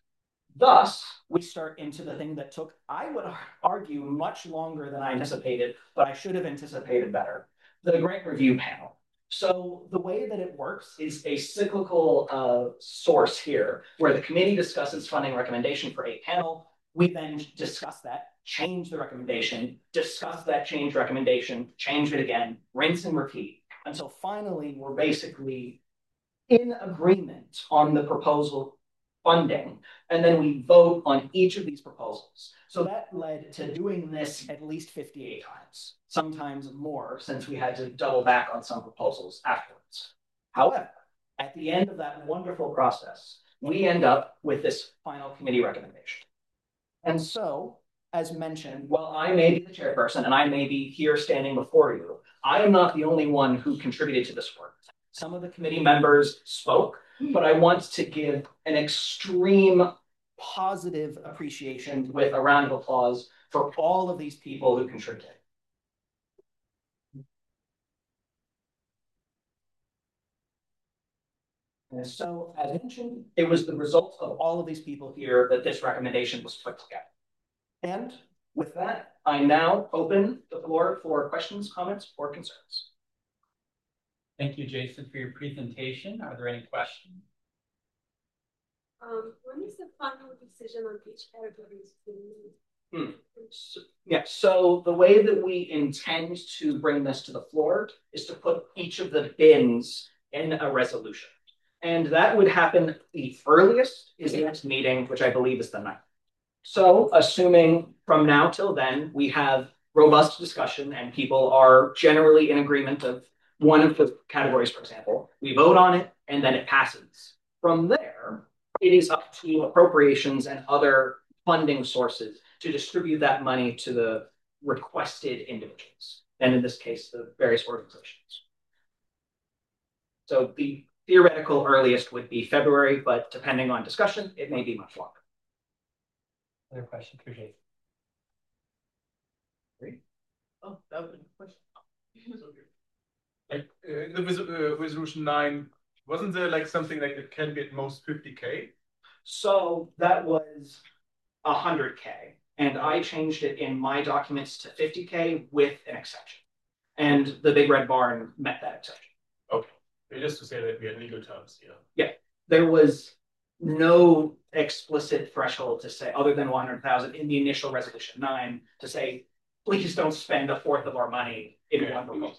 Thus, we start into the thing that took, I would argue, much longer than I anticipated, but I should have anticipated better, the grant review panel. So the way that it works is a cyclical source here, where the committee discusses funding recommendation for a panel. We then discuss that, change the recommendation, discuss that change recommendation, change it again, rinse and repeat, until finally we're basically in agreement on the proposal funding, and then we vote on each of these proposals. So that led to doing this at least 58 times, sometimes more, since we had to double back on some proposals afterwards. However, at the end of that wonderful process, we end up with this final committee recommendation. And so, as mentioned, while I may be the chairperson and I may be here standing before you, I am not the only one who contributed to this work. Some of the committee members spoke, but I want to give an extreme positive appreciation with a round of applause for all of these people who contributed. And so, as mentioned, it was the result of all of these people here that this recommendation was put together. And with that, I now open the floor for questions, comments, or concerns. Thank you, Jason, for your presentation. Are there any questions? When is the final decision on each category being made? So the way that we intend to bring this to the floor is to put each of the bins in a resolution. And that would happen the earliest is the next meeting, which I believe is the 9th. So assuming from now till then, we have robust discussion and people are generally in agreement of one of the categories, for example, we vote on it and then it passes. From there, it is up to appropriations and other funding sources to distribute that money to the requested individuals, and in this case, the various organizations. So the theoretical earliest would be February, but depending on discussion, it may be much longer. Other question for Jason? Oh, that was a question. Like in the resolution 9, wasn't there like something like it can be at most 50K? So that was 100K, and I changed it in my documents to 50K with an exception. And the Big Red Barn met that exception. Okay. Just to say that we had legal terms here. Yeah, there was no explicit threshold to say, other than 100,000 in the initial resolution 9, to say, please don't spend a fourth of our money in one proposal.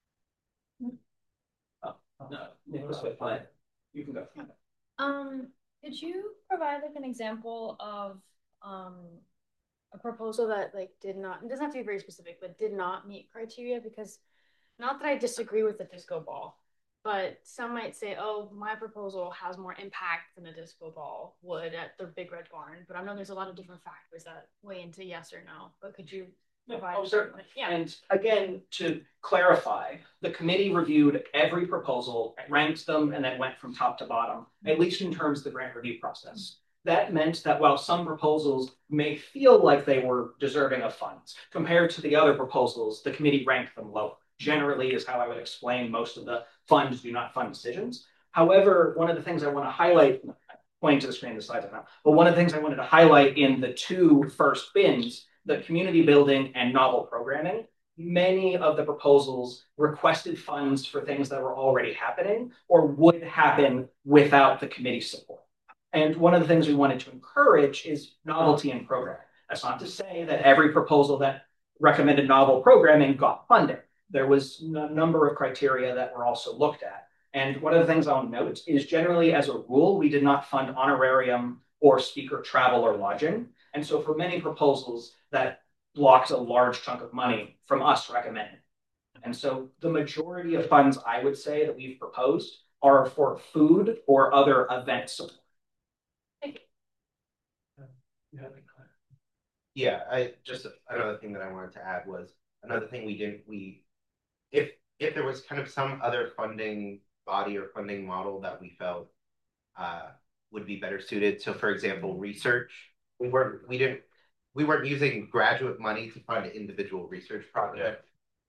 Oh, no, Nicholas, but you can go. Could you provide like an example of a proposal that like did not, it doesn't have to be very specific, but did not meet criteria? Because not that I disagree with the disco ball, but some might say, oh, my proposal has more impact than a disco ball would at the Big Red Barn. But I know there's a lot of different factors that weigh into yes or no. But could you provide? Oh, certainly. Yeah. And again, to clarify, the committee reviewed every proposal, ranked them, and then went from top to bottom, at least in terms of the grant review process. That meant that while some proposals may feel like they were deserving of funds, compared to the other proposals, the committee ranked them lower. Generally is how I would explain most of the fund do not fund decisions. However, one of the things I want to highlight, pointing to the screen, the slides are now, but one of the things I wanted to highlight in the two first bins, the community building and novel programming, many of the proposals requested funds for things that were already happening or would happen without the committee's support. And one of the things we wanted to encourage is novelty in programming. That's not to say that every proposal that recommended novel programming got funding. There was a number of criteria that were also looked at. And one of the things I'll note is generally as a rule, we did not fund honorarium or speaker travel or lodging. And so for many proposals, that blocks a large chunk of money from us recommending. And so the majority of funds I would say that we've proposed are for food or other event support. Yeah, I just another thing that I wanted to add was another thing if there was kind of some other funding body or funding model that we felt would be better suited. So for example, research, we weren't using graduate money to fund individual research projects.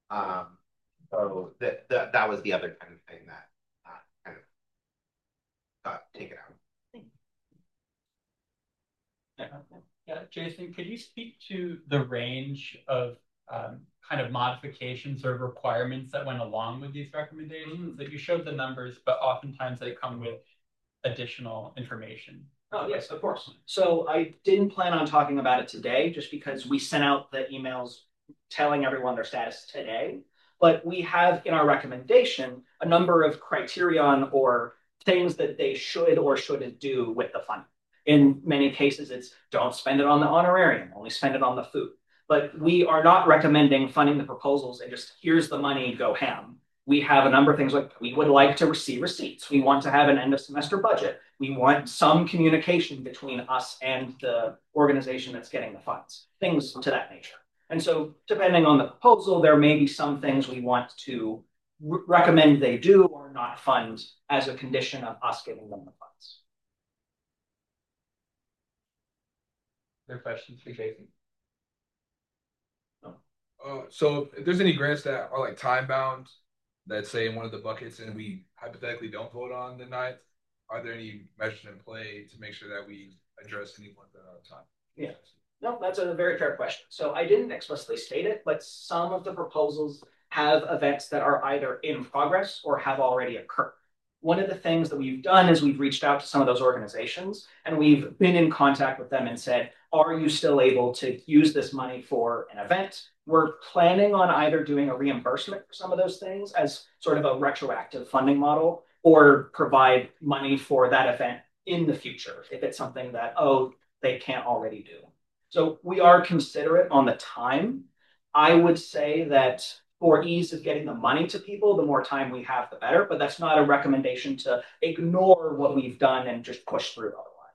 So that was the other kind of thing that kind of got taken out. Yeah, Jason, could you speak to the range of kind of modifications or requirements that went along with these recommendations? That you showed the numbers, but oftentimes they come with additional information. Oh, yes, of course. So I didn't plan on talking about it today just because we sent out the emails telling everyone their status today. But we have in our recommendation a number of criterion or things that they should or shouldn't do with the funding. In many cases, it's don't spend it on the honorarium, only spend it on the food. But we are not recommending funding the proposals and just here's the money, go ham. We have a number of things like we would like to receive receipts. We want to have an end of semester budget. We want some communication between us and the organization that's getting the funds, things to that nature. And so depending on the proposal, there may be some things we want to recommend they do or not fund as a condition of us giving them the funds. Other questions for Jason? So if there's any grants that are like time bound, that say in one of the buckets and we hypothetically don't vote on the 9th, are there any measures in play to make sure that we address any ones that are on time? Yeah, no, that's a very fair question. So I didn't explicitly state it, but some of the proposals have events that are either in progress or have already occurred. One of the things that we've done is we've reached out to some of those organizations and we've been in contact with them and said, are you still able to use this money for an event? We're planning on either doing a reimbursement for some of those things as sort of a retroactive funding model or provide money for that event in the future if it's something that, oh, they can't already do. So we are considerate on the time. I would say that for ease of getting the money to people, the more time we have, the better. But that's not a recommendation to ignore what we've done and just push through otherwise.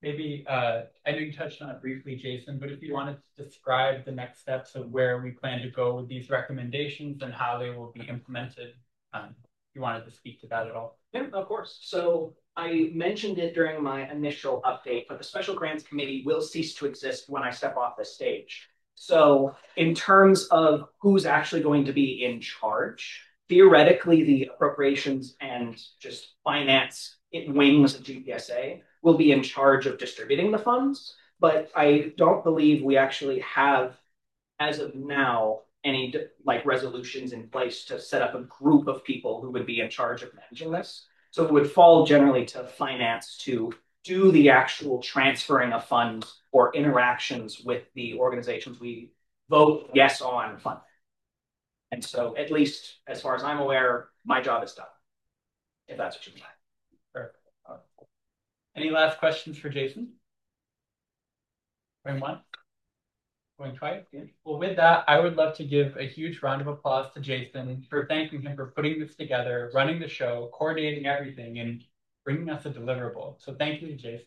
Maybe, I know you touched on it briefly, Jason, but if you wanted to describe the next steps of where we plan to go with these recommendations and how they will be implemented, if you wanted to speak to that at all. Yeah, of course. So I mentioned it during my initial update, but the Special Grants Committee will cease to exist when I step off the stage. So in terms of who's actually going to be in charge, theoretically, the appropriations and just finance wings of GPSA will be in charge of distributing the funds, but I don't believe we actually have, as of now, any like resolutions in place to set up a group of people who would be in charge of managing this. So it would fall generally to finance to do the actual transferring of funds or interactions with the organizations we vote yes on funding. And so, at least as far as I'm aware, my job is done, if that's what you mean. Perfect. Any last questions for Jason? Going once? Going twice? Well, with that, I would love to give a huge round of applause to Jason for thanking him for putting this together, running the show, coordinating everything, and bringing us a deliverable. So thank you, Jason.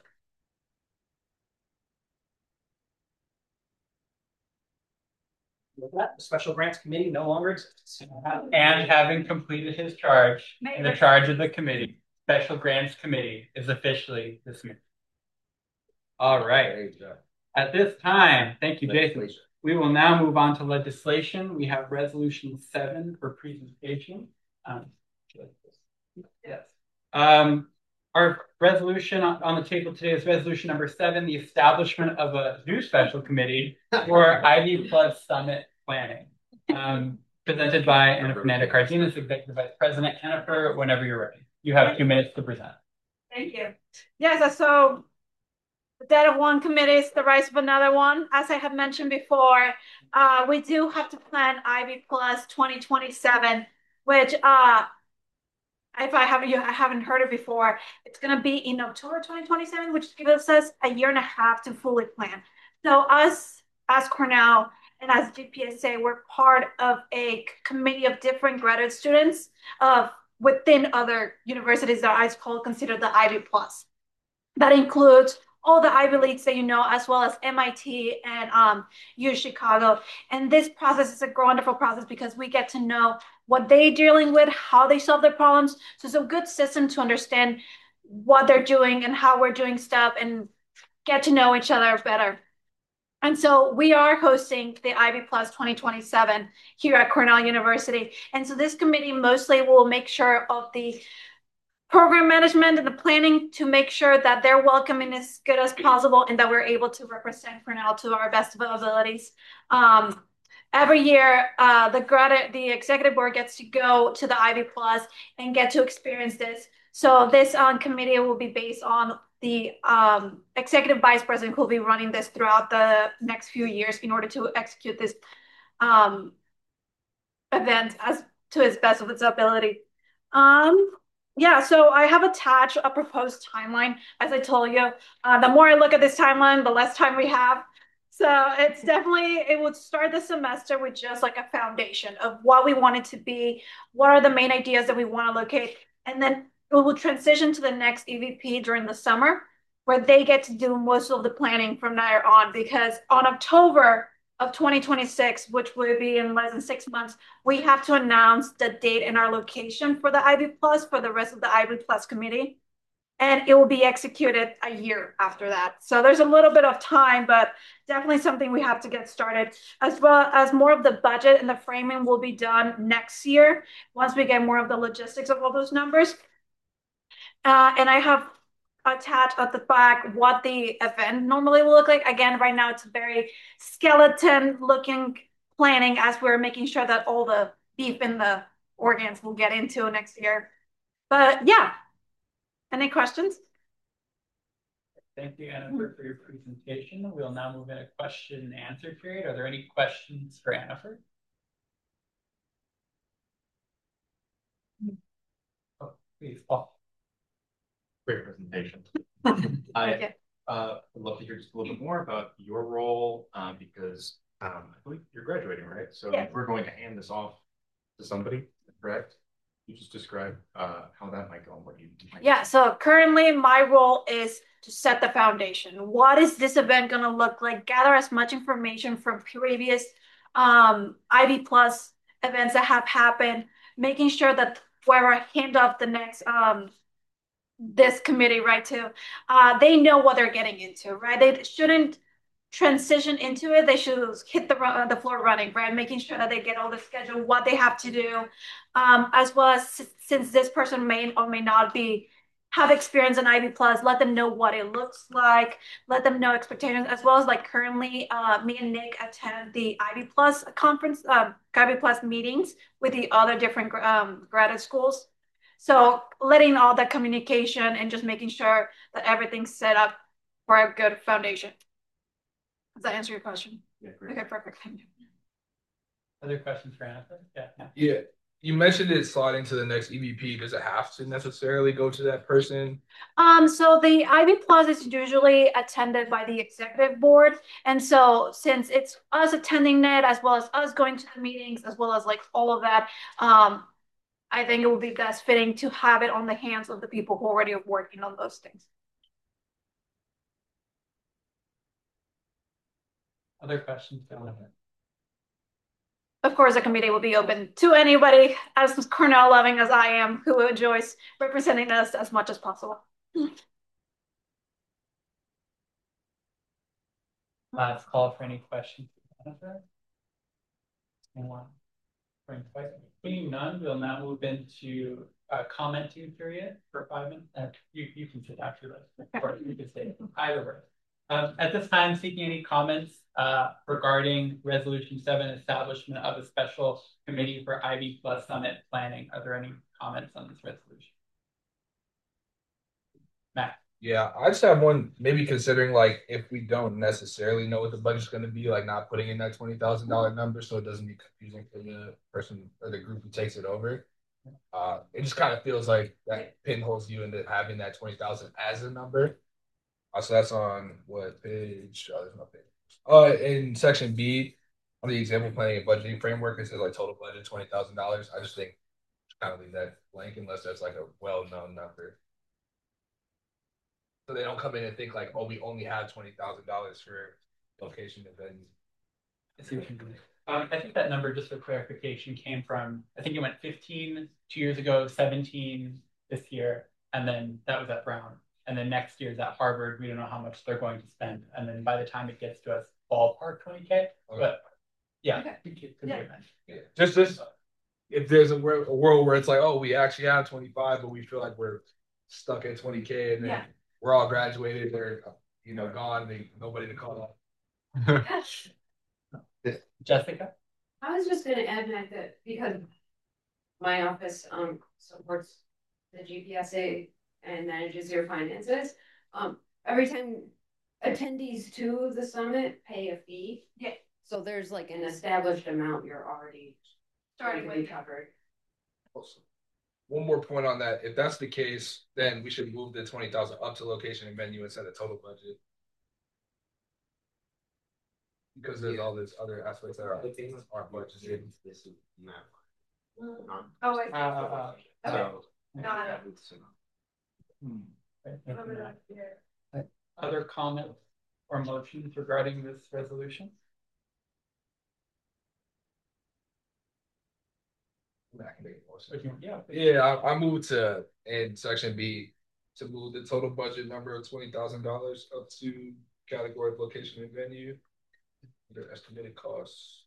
With that, the Special Grants Committee no longer exists. And having completed his charge in the charge of the committee, Special Grants Committee is officially dismissed. All right. At this time, thank you, Jason. We will now move on to legislation. We have Resolution 7 for presentation. Yes. Our resolution on the table today is resolution number 7, the establishment of a new special committee for Ivy Plus Summit planning. Presented by Ana Fernanda Cardenas, Executive Vice President. Jennifer, whenever you're ready. You have 2 minutes to present. Thank you. Yes, so the death of one committee is the rise of another one. As I have mentioned before, we do have to plan Ivy Plus 2027, which if I haven't heard it before, it's going to be in October 2027, which gives us a year and a half to fully plan. So us as Cornell and as GPSA, we're part of a committee of different graduate students within other universities that I consider the Ivy Plus. That includes all the Ivy Leagues that you know, as well as MIT and U Chicago. And this process is a wonderful process because we get to know what they're dealing with, how they solve their problems. So it's a good system to understand what they're doing and how we're doing stuff and get to know each other better. And so we are hosting the Ivy Plus 2027 here at Cornell University. And so this committee mostly will make sure of the program management and the planning to make sure that they're welcoming as good as possible and that we're able to represent Cornell to our best of our abilities. Every year, the executive board gets to go to the Ivy Plus and get to experience this. So this committee will be based on the executive vice president who will be running this throughout the next few years in order to execute this event as to his best of its ability. Yeah, so I have attached a proposed timeline. As I told you, the more I look at this timeline, the less time we have. So it's definitely, it would start the semester with just like a foundation of what we want it to be, what are the main ideas that we want to locate, and then it will transition to the next EVP during the summer, where they get to do most of the planning from there on, because on October of 2026, which will be in less than 6 months, we have to announce the date and our location for the Ivy Plus for the rest of the Ivy Plus committee. And it will be executed a year after that. So there's a little bit of time, but definitely something we have to get started, as well as more of the budget and the framing will be done next year once we get more of the logistics of all those numbers. And I have attached at the back what the event normally will look like. Again, right now it's very skeleton looking planning as we're making sure that all the beef and the organs will get into next year. But yeah. Any questions? Thank you, Annifer, for your presentation. We'll now move into question and answer period. Are there any questions for Annifer? Oh, please, Paul. Great presentation. I would love to hear just a little bit more about your role because I believe you're graduating, right? So we're going to hand this off to somebody, correct? You just describe how that might go and what you might so currently my role is to set the foundation. What is this event going to look like? Gather as much information from previous Ivy Plus events that have happened, making sure that whoever hand off the next this committee right to they know what they're getting into, right? They shouldn't transition into it. They should hit the floor running, right? Making sure that they get all the schedule, what they have to do, as well as since this person may or may not be have experience in Ivy Plus, let them know what it looks like, let them know expectations, as well as like currently me and Nick attend the Ivy Plus conference, Ivy Plus meetings with the other different graduate schools. So letting all that communication and just making sure that everything's set up for a good foundation. Does that answer your question? Yeah, great. Okay, perfect. Other questions for Anna? Yeah. You mentioned it sliding to the next EVP. Does it have to necessarily go to that person? So the Ivy Plus is usually attended by the executive board. And so since it's us attending it, as well as us going to the meetings, as well as like all of that, I think it would be best fitting to have it on the hands of the people who already are working on those things. Other questions? Of course, the committee will be open to anybody as Cornell loving as I am who enjoys representing us as much as possible. Last call for any questions. Anyone? Being none, we'll now move into a commenting period for 5 minutes. You can sit after this, or you can stay either way. At this time, seeking any comments regarding Resolution 7, establishment of a special committee for Ivy Plus Summit planning. Are there any comments on this resolution? Matt? Yeah, I just have one, maybe considering like if we don't necessarily know what the budget's going to be, like not putting in that $20,000 number so it doesn't be confusing for the person or the group who takes it over. It just kind of feels like that pinholes you into having that 20,000 as a number. So that's on what page? Oh, there's no page. In section B, on the example planning and budgeting framework, it says like total budget $20,000. I just think kind of leave that blank unless that's like a well-known number. So they don't come in and think like, oh, we only have $20,000 for location and venue. I see what you're doing. I think that number, just for clarification, came from, I think it went 15 2 years ago, 17 this year, and then that was at Brown. And then next year's at Harvard, we don't know how much they're going to spend. And then by the time it gets to us, ballpark 20K. Okay. But yeah. Okay. Yeah. Just if there's a world where it's like, oh, we actually have 25, but we feel like we're stuck at 20K and then we're all graduated, they're gone, nobody to call up. Jessica? I was just going to add that because my office supports the GPSA and manages your finances, every time attendees to the summit pay a fee. Yeah. So there's like an established amount you're already starting with covered. Awesome. One more point on that. If that's the case, then we should move the 20,000 up to location and venue instead of total budget. Because there's all this other aspects that are budgeted. This is not. Oh, I see. Other comments or motions regarding this resolution? Yeah, I moved to in section B to move the total budget number of $20,000 up to category of location and venue. The estimated costs.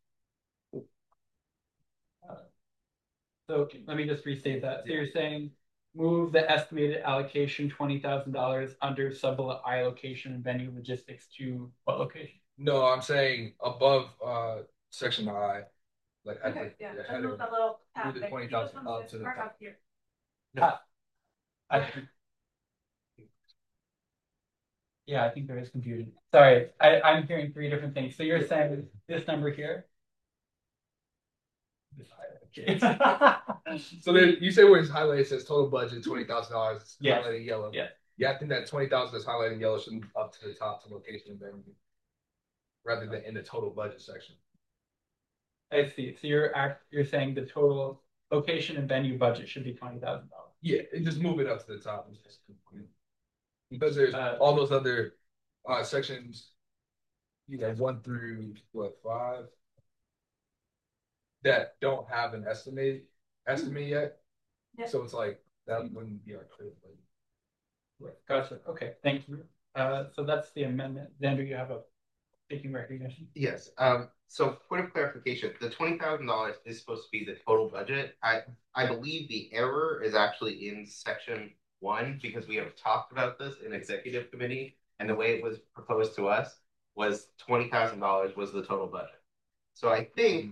So let me just restate that. So you're saying move the estimated allocation $20,000 under sub-bullet I location and venue logistics to what location? No, I'm saying above section I. Like okay, yeah. Move a little tab. Move the 20,000 up to the top. Here. Yeah, I think there is confusion. Sorry, I'm hearing three different things. So you're saying this number here? So then you say where it's highlighted, it says total budget $20,000. Yes. Highlighted yellow. Yeah. Yeah, I think that 20,000 that's highlighted yellow should move up to the top to location and venue, rather than in the total budget section. I see. So you're saying the total location and venue budget should be $20,000. Yeah, and just move it up to the top. Because there's all those other sections, 1 through 5, that don't have an estimate yet. Yeah. So it's like that wouldn't be our clear. Gotcha. Okay, thank you. So that's the amendment. Xander, you have a speaking recognition? Yes. So point of clarification, the $20,000 is supposed to be the total budget. I believe the error is actually in section 1 because we have talked about this in executive committee, and the way it was proposed to us was $20,000 was the total budget. So I think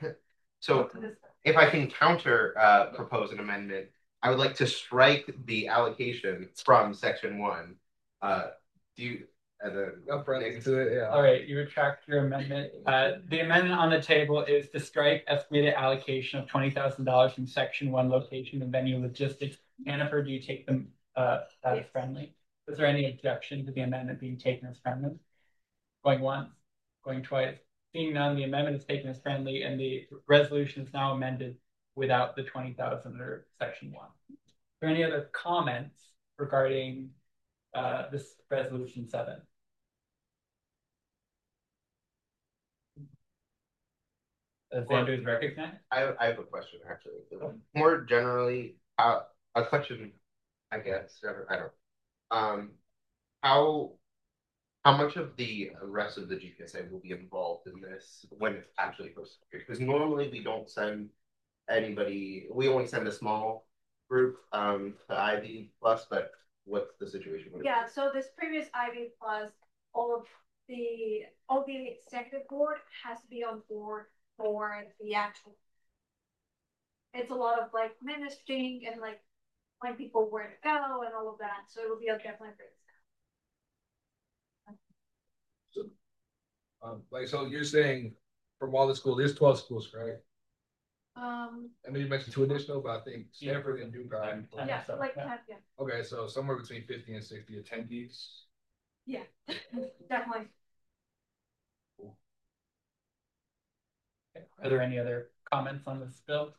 if I can counter propose an amendment, I would like to strike the allocation from section 1. Do you? All right, you retract your amendment. The amendment on the table is to strike estimated allocation of $20,000 from section 1 location and venue logistics. Jennifer, do you take them as friendly? Is there any objection to the amendment being taken as friendly? Going once, going twice. Seeing none, the amendment is taken as friendly, and the resolution is now amended without the 20,000 under section 1. Are there any other comments regarding this resolution 7? Xander is recognized. I have a question actually. More generally, a question, I guess. I don't. How much of the rest of the GPSA will be involved in this when it's actually posted? Because normally we don't send anybody. We only send a small group to Ivy Plus, but what's the situation with it? Yeah, so this previous Ivy Plus, all the executive board has to be on board for the actual. It's a lot of like ministering and like when people where to go and all of that. So it will be a definitely great. So you're saying from all the schools, there's 12 schools, right? I know you mentioned 2 additional, but I think Stanford and Duke are. Yeah, like 10, yeah. Okay, so somewhere between 50 and 60 attendees. Yeah, definitely. Okay. Are there any other comments on this bill?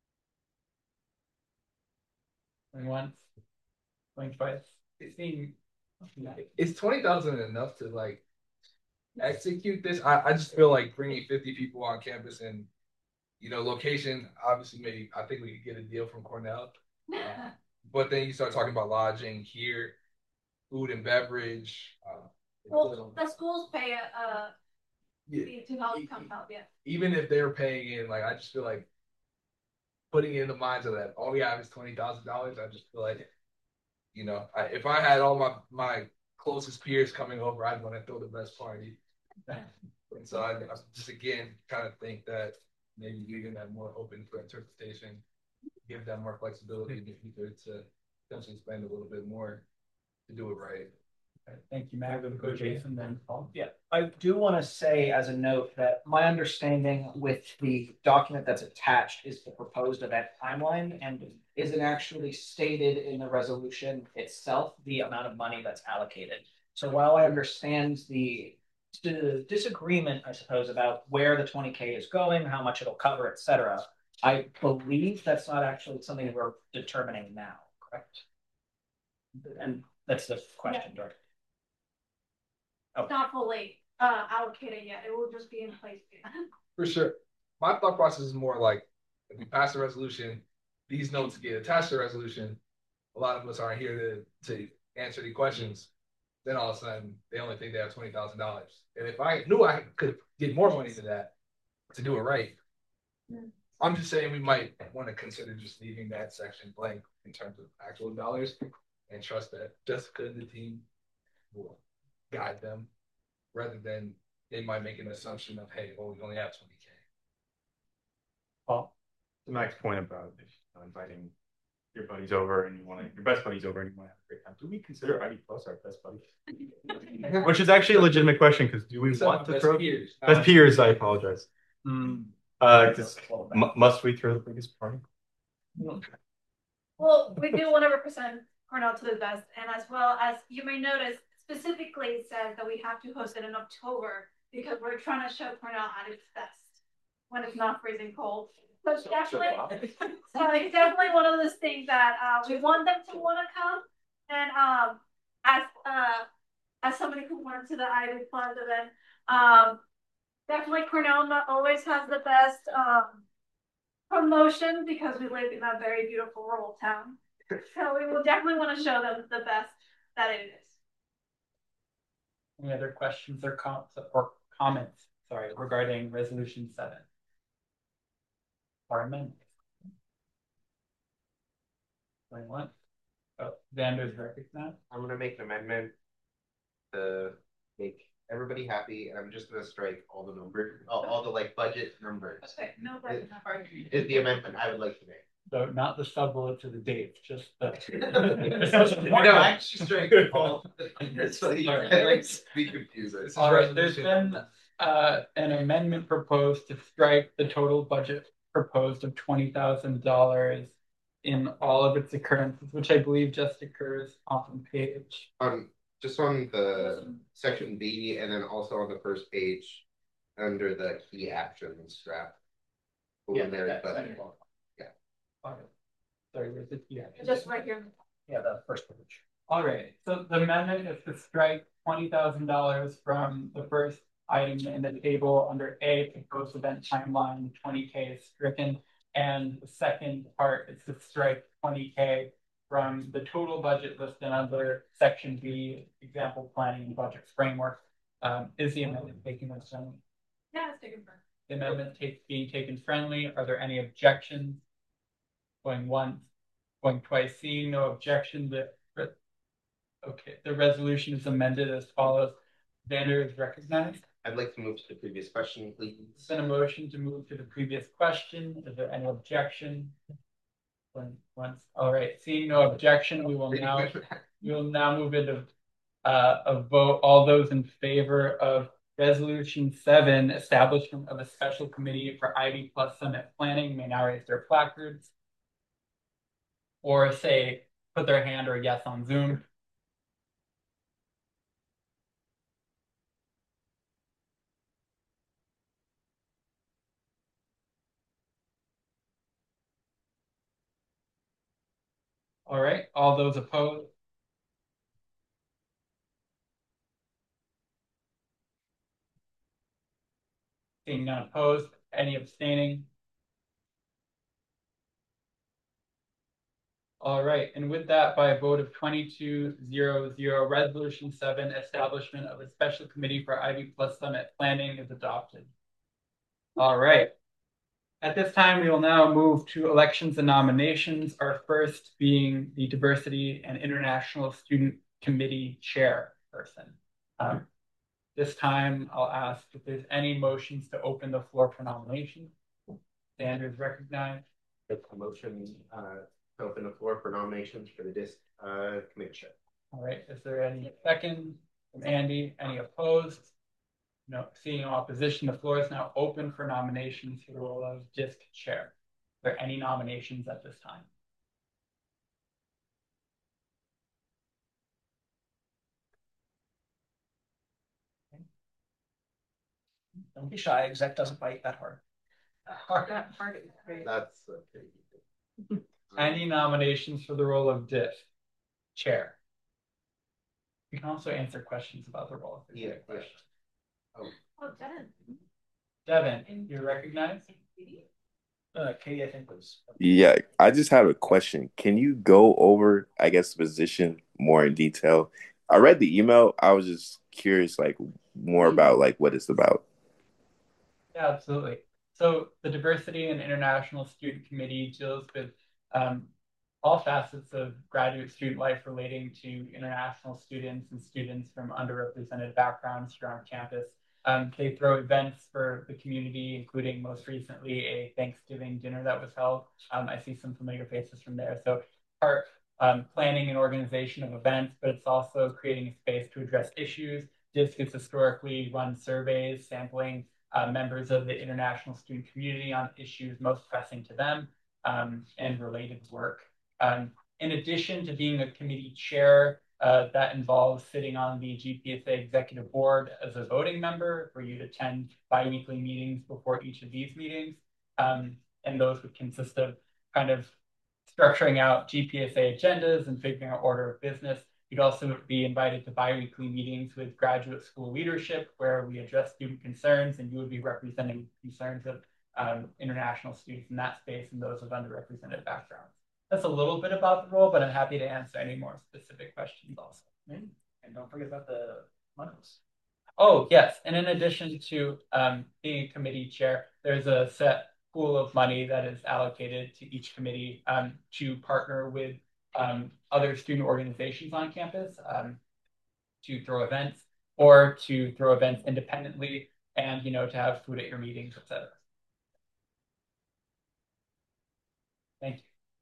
Going once, going twice. Is 20,000 enough to like execute this? I just feel like bringing 50 people on campus and location, obviously maybe I think we could get a deal from Cornell. But then you start talking about lodging here, food and beverage. Well, the schools pay to help come help, yeah. Even if they're paying in, like I just feel like putting in the minds of that all we have is $20,000. I just feel like, if I had all my closest peers coming over, I'd want to throw the best party. And so I just again kind of think that maybe leaving that more open for interpretation, give them more flexibility to potentially spend a little bit more to do it right. Okay, thank you, Matt. We'll go Jason, then Paul. Yeah, I do want to say as a note that my understanding with the document that's attached is the proposed event timeline and isn't actually stated in the resolution itself the amount of money that's allocated. So while I understand the disagreement, I suppose, about where the 20K is going, how much it'll cover, etc., I believe that's not actually something we're determining now, correct? And that's the question, Dorothy. It's not fully allocated yet. It will just be in place. For sure. My thought process is more like if we pass the resolution, these notes get attached to the resolution. A lot of us aren't here to answer the questions. Then all of a sudden, they only think they have $20,000. And if I knew I could get more money than that to do it right, I'm just saying we might want to consider just leaving that section blank in terms of actual dollars and trust that Jessica and the team will guide them rather than they might make an assumption of, hey, well, we only have 20K. Paul? To Mac's point about inviting your buddies over and your best buddies over and you want to have a great time. Do we consider Ivy Plus our best buddies? Which is actually a legitimate question because do we want to throw best peers? I apologize. Must we throw the biggest party? Well, we do 100% Cornell to the best, and as well as you may notice, specifically it says that we have to host it in October because we're trying to show Cornell at its best when it's not freezing cold. So it's definitely one of those things that we want them to want to come, and as somebody who went to the Ivy Plus event, definitely Cornell not always has the best promotion because we live in a very beautiful rural town. So we will definitely want to show them the best that it is. Any other questions or comments? Sorry, regarding Resolution 7 or amendment? 21. Oh, Xander's recognized. I'm gonna make an amendment to make everybody happy, and I'm just gonna strike all the numbers, all the like budget numbers. Okay, no budget. Is the amendment I would like to make. So not the sub-bullet to the date, just the. No, I actually strike all. So I like to be confusing. All right, there's been an amendment proposed to strike the total budget proposed of $20,000 in all of its occurrences, which I believe just occurs on page. Just on the section B, and then also on the first page under the key actions strap. Yeah, budget. Sorry, where's the key action? Just right here. Yeah, the first page. All right, so the amendment is to strike $20,000 from the first item in the table under A, proposed event timeline, 20K is stricken. And the second part is to strike 20K from the total budget listed under section B, example planning and budget framework. Is the amendment taken as friendly? Yeah, it's taken friendly. The amendment being taken friendly. Are there any objections? Going once, going twice, seeing no objection, okay, the resolution is amended as follows. Xander is recognized. I'd like to move to the previous question, please. It's been a motion to move to the previous question. Is there any objection? Once. All right. Seeing no objection, we will now move into a vote. All those in favor of Resolution 7, establishment of a special committee for Ivy Plus Summit planning, may now raise their placards. Or say, put their hand or a yes on Zoom. All right, all those opposed? Seeing none opposed, any abstaining? All right, and with that, by a vote of 22-0-0, Resolution 7, establishment of a special committee for Ivy Plus Summit planning is adopted. All right. At this time, we will now move to elections and nominations, our first being the Diversity and International Student Committee chairperson. This time, I'll ask if there's any motions to open the floor for nominations. Xander is recognized. It's a motion to open the floor for nominations for the DISC committee chair. All right, is there any second from Andy? Any opposed? No, seeing no opposition, the floor is now open for nominations for the role of DISC chair. Are there any nominations at this time? Don't be shy, exec doesn't bite that hard. That's any nominations for the role of DISC chair? You can also answer questions about the role. Yeah. Oh, Devin, you're recognized. Katie, I think was. Yeah, I just have a question. Can you go over, I guess, the position more in detail? I read the email. I was just curious, like, more about like what it's about. Yeah, absolutely. So the Diversity and International Student Committee deals with all facets of graduate student life relating to international students and students from underrepresented backgrounds here on campus. They throw events for the community, including most recently a Thanksgiving dinner that was held. I see some familiar faces from there. So part planning and organization of events, but it's also creating a space to address issues. DISC has historically run surveys sampling members of the international student community on issues most pressing to them and related work. In addition to being a committee chair, that involves sitting on the GPSA executive board as a voting member where you'd attend bi-weekly meetings before each of these meetings. And those would consist of kind of structuring out GPSA agendas and figuring out order of business. You'd also be invited to bi-weekly meetings with graduate school leadership where we address student concerns, and you would be representing concerns of international students in that space and those of underrepresented backgrounds. That's a little bit about the role, but I'm happy to answer any more specific questions also. And don't forget about the monies. Oh, yes. And in addition to being a committee chair, there's a set pool of money that is allocated to each committee to partner with other student organizations on campus to throw events or to throw events independently and, to have food at your meetings, etc. Thank you.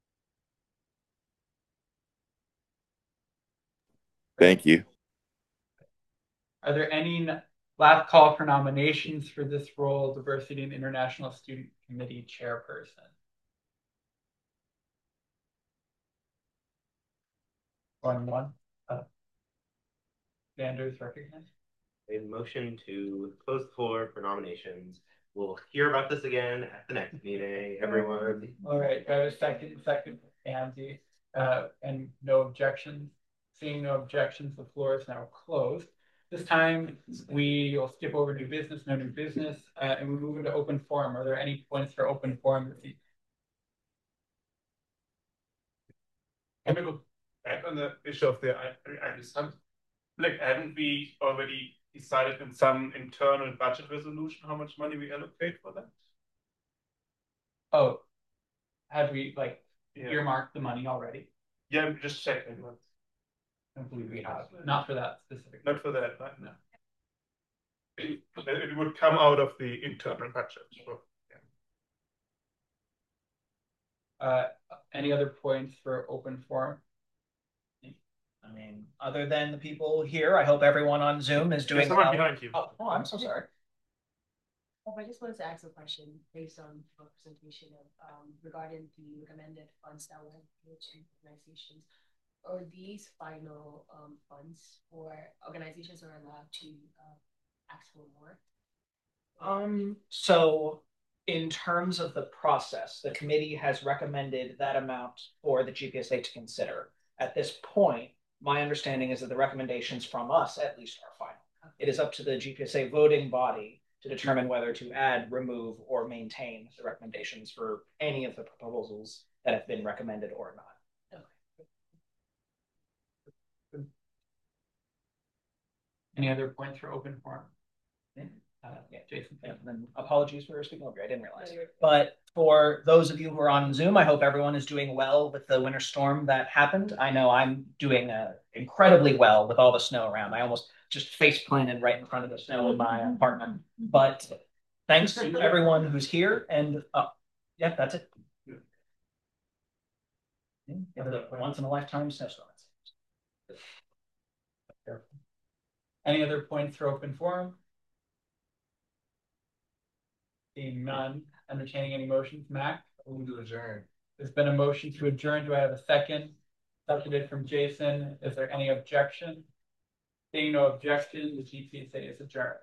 Thank you. Are there any last call for nominations for this role, Diversity and International Student Committee Chairperson? One. Vander's recognized. A motion to close the floor for nominations. We'll hear about this again at the next meeting, everyone. All right, I have a second, Andy, and no objections. Seeing no objections, the floor is now closed. This time we will skip over new business, no new business, and we move into open forum. Are there any points for open forum this evening? Can we go back on the issue of the IPSAM? Like, haven't we already decided in some internal budget resolution how much money we allocate for that? Oh, have we earmarked the money already? Yeah, I'm just checking. I don't believe we have. Not for that specific. Not for that, right? No. It would come out of the internal budget. So, yeah. Any other points for open forum? I mean, other than the people here, I hope everyone on Zoom is doing well. Behind you. Oh, I'm so sorry. I just wanted to ask a question based on your presentation of regarding the recommended funds that will go to organizations. Are these final funds for organizations are allowed to ask for more? So in terms of the process, the committee has recommended that amount for the GPSA to consider. At this point, my understanding is that the recommendations from us at least are final. Okay. It is up to the GPSA voting body to determine whether to add, remove, or maintain the recommendations for any of the proposals that have been recommended or not. Okay. Any other points for open forum? Yeah, Jason. Yeah, and then apologies for speaking over you. I didn't realize. But for those of you who are on Zoom, I hope everyone is doing well with the winter storm that happened. I know I'm doing incredibly well with all the snow around. I almost just face planted right in front of the snow in my apartment. But thanks to everyone who's here. And yeah, that's it. Yeah, the once in a lifetime snowstorm. Any other points for open forum? Seeing none, entertaining any motions, Mac? Move to adjourn. There's been a motion to adjourn. Do I have a second? Seconded from Jason. Is there any objection? Seeing no objection, the GPSA is adjourned.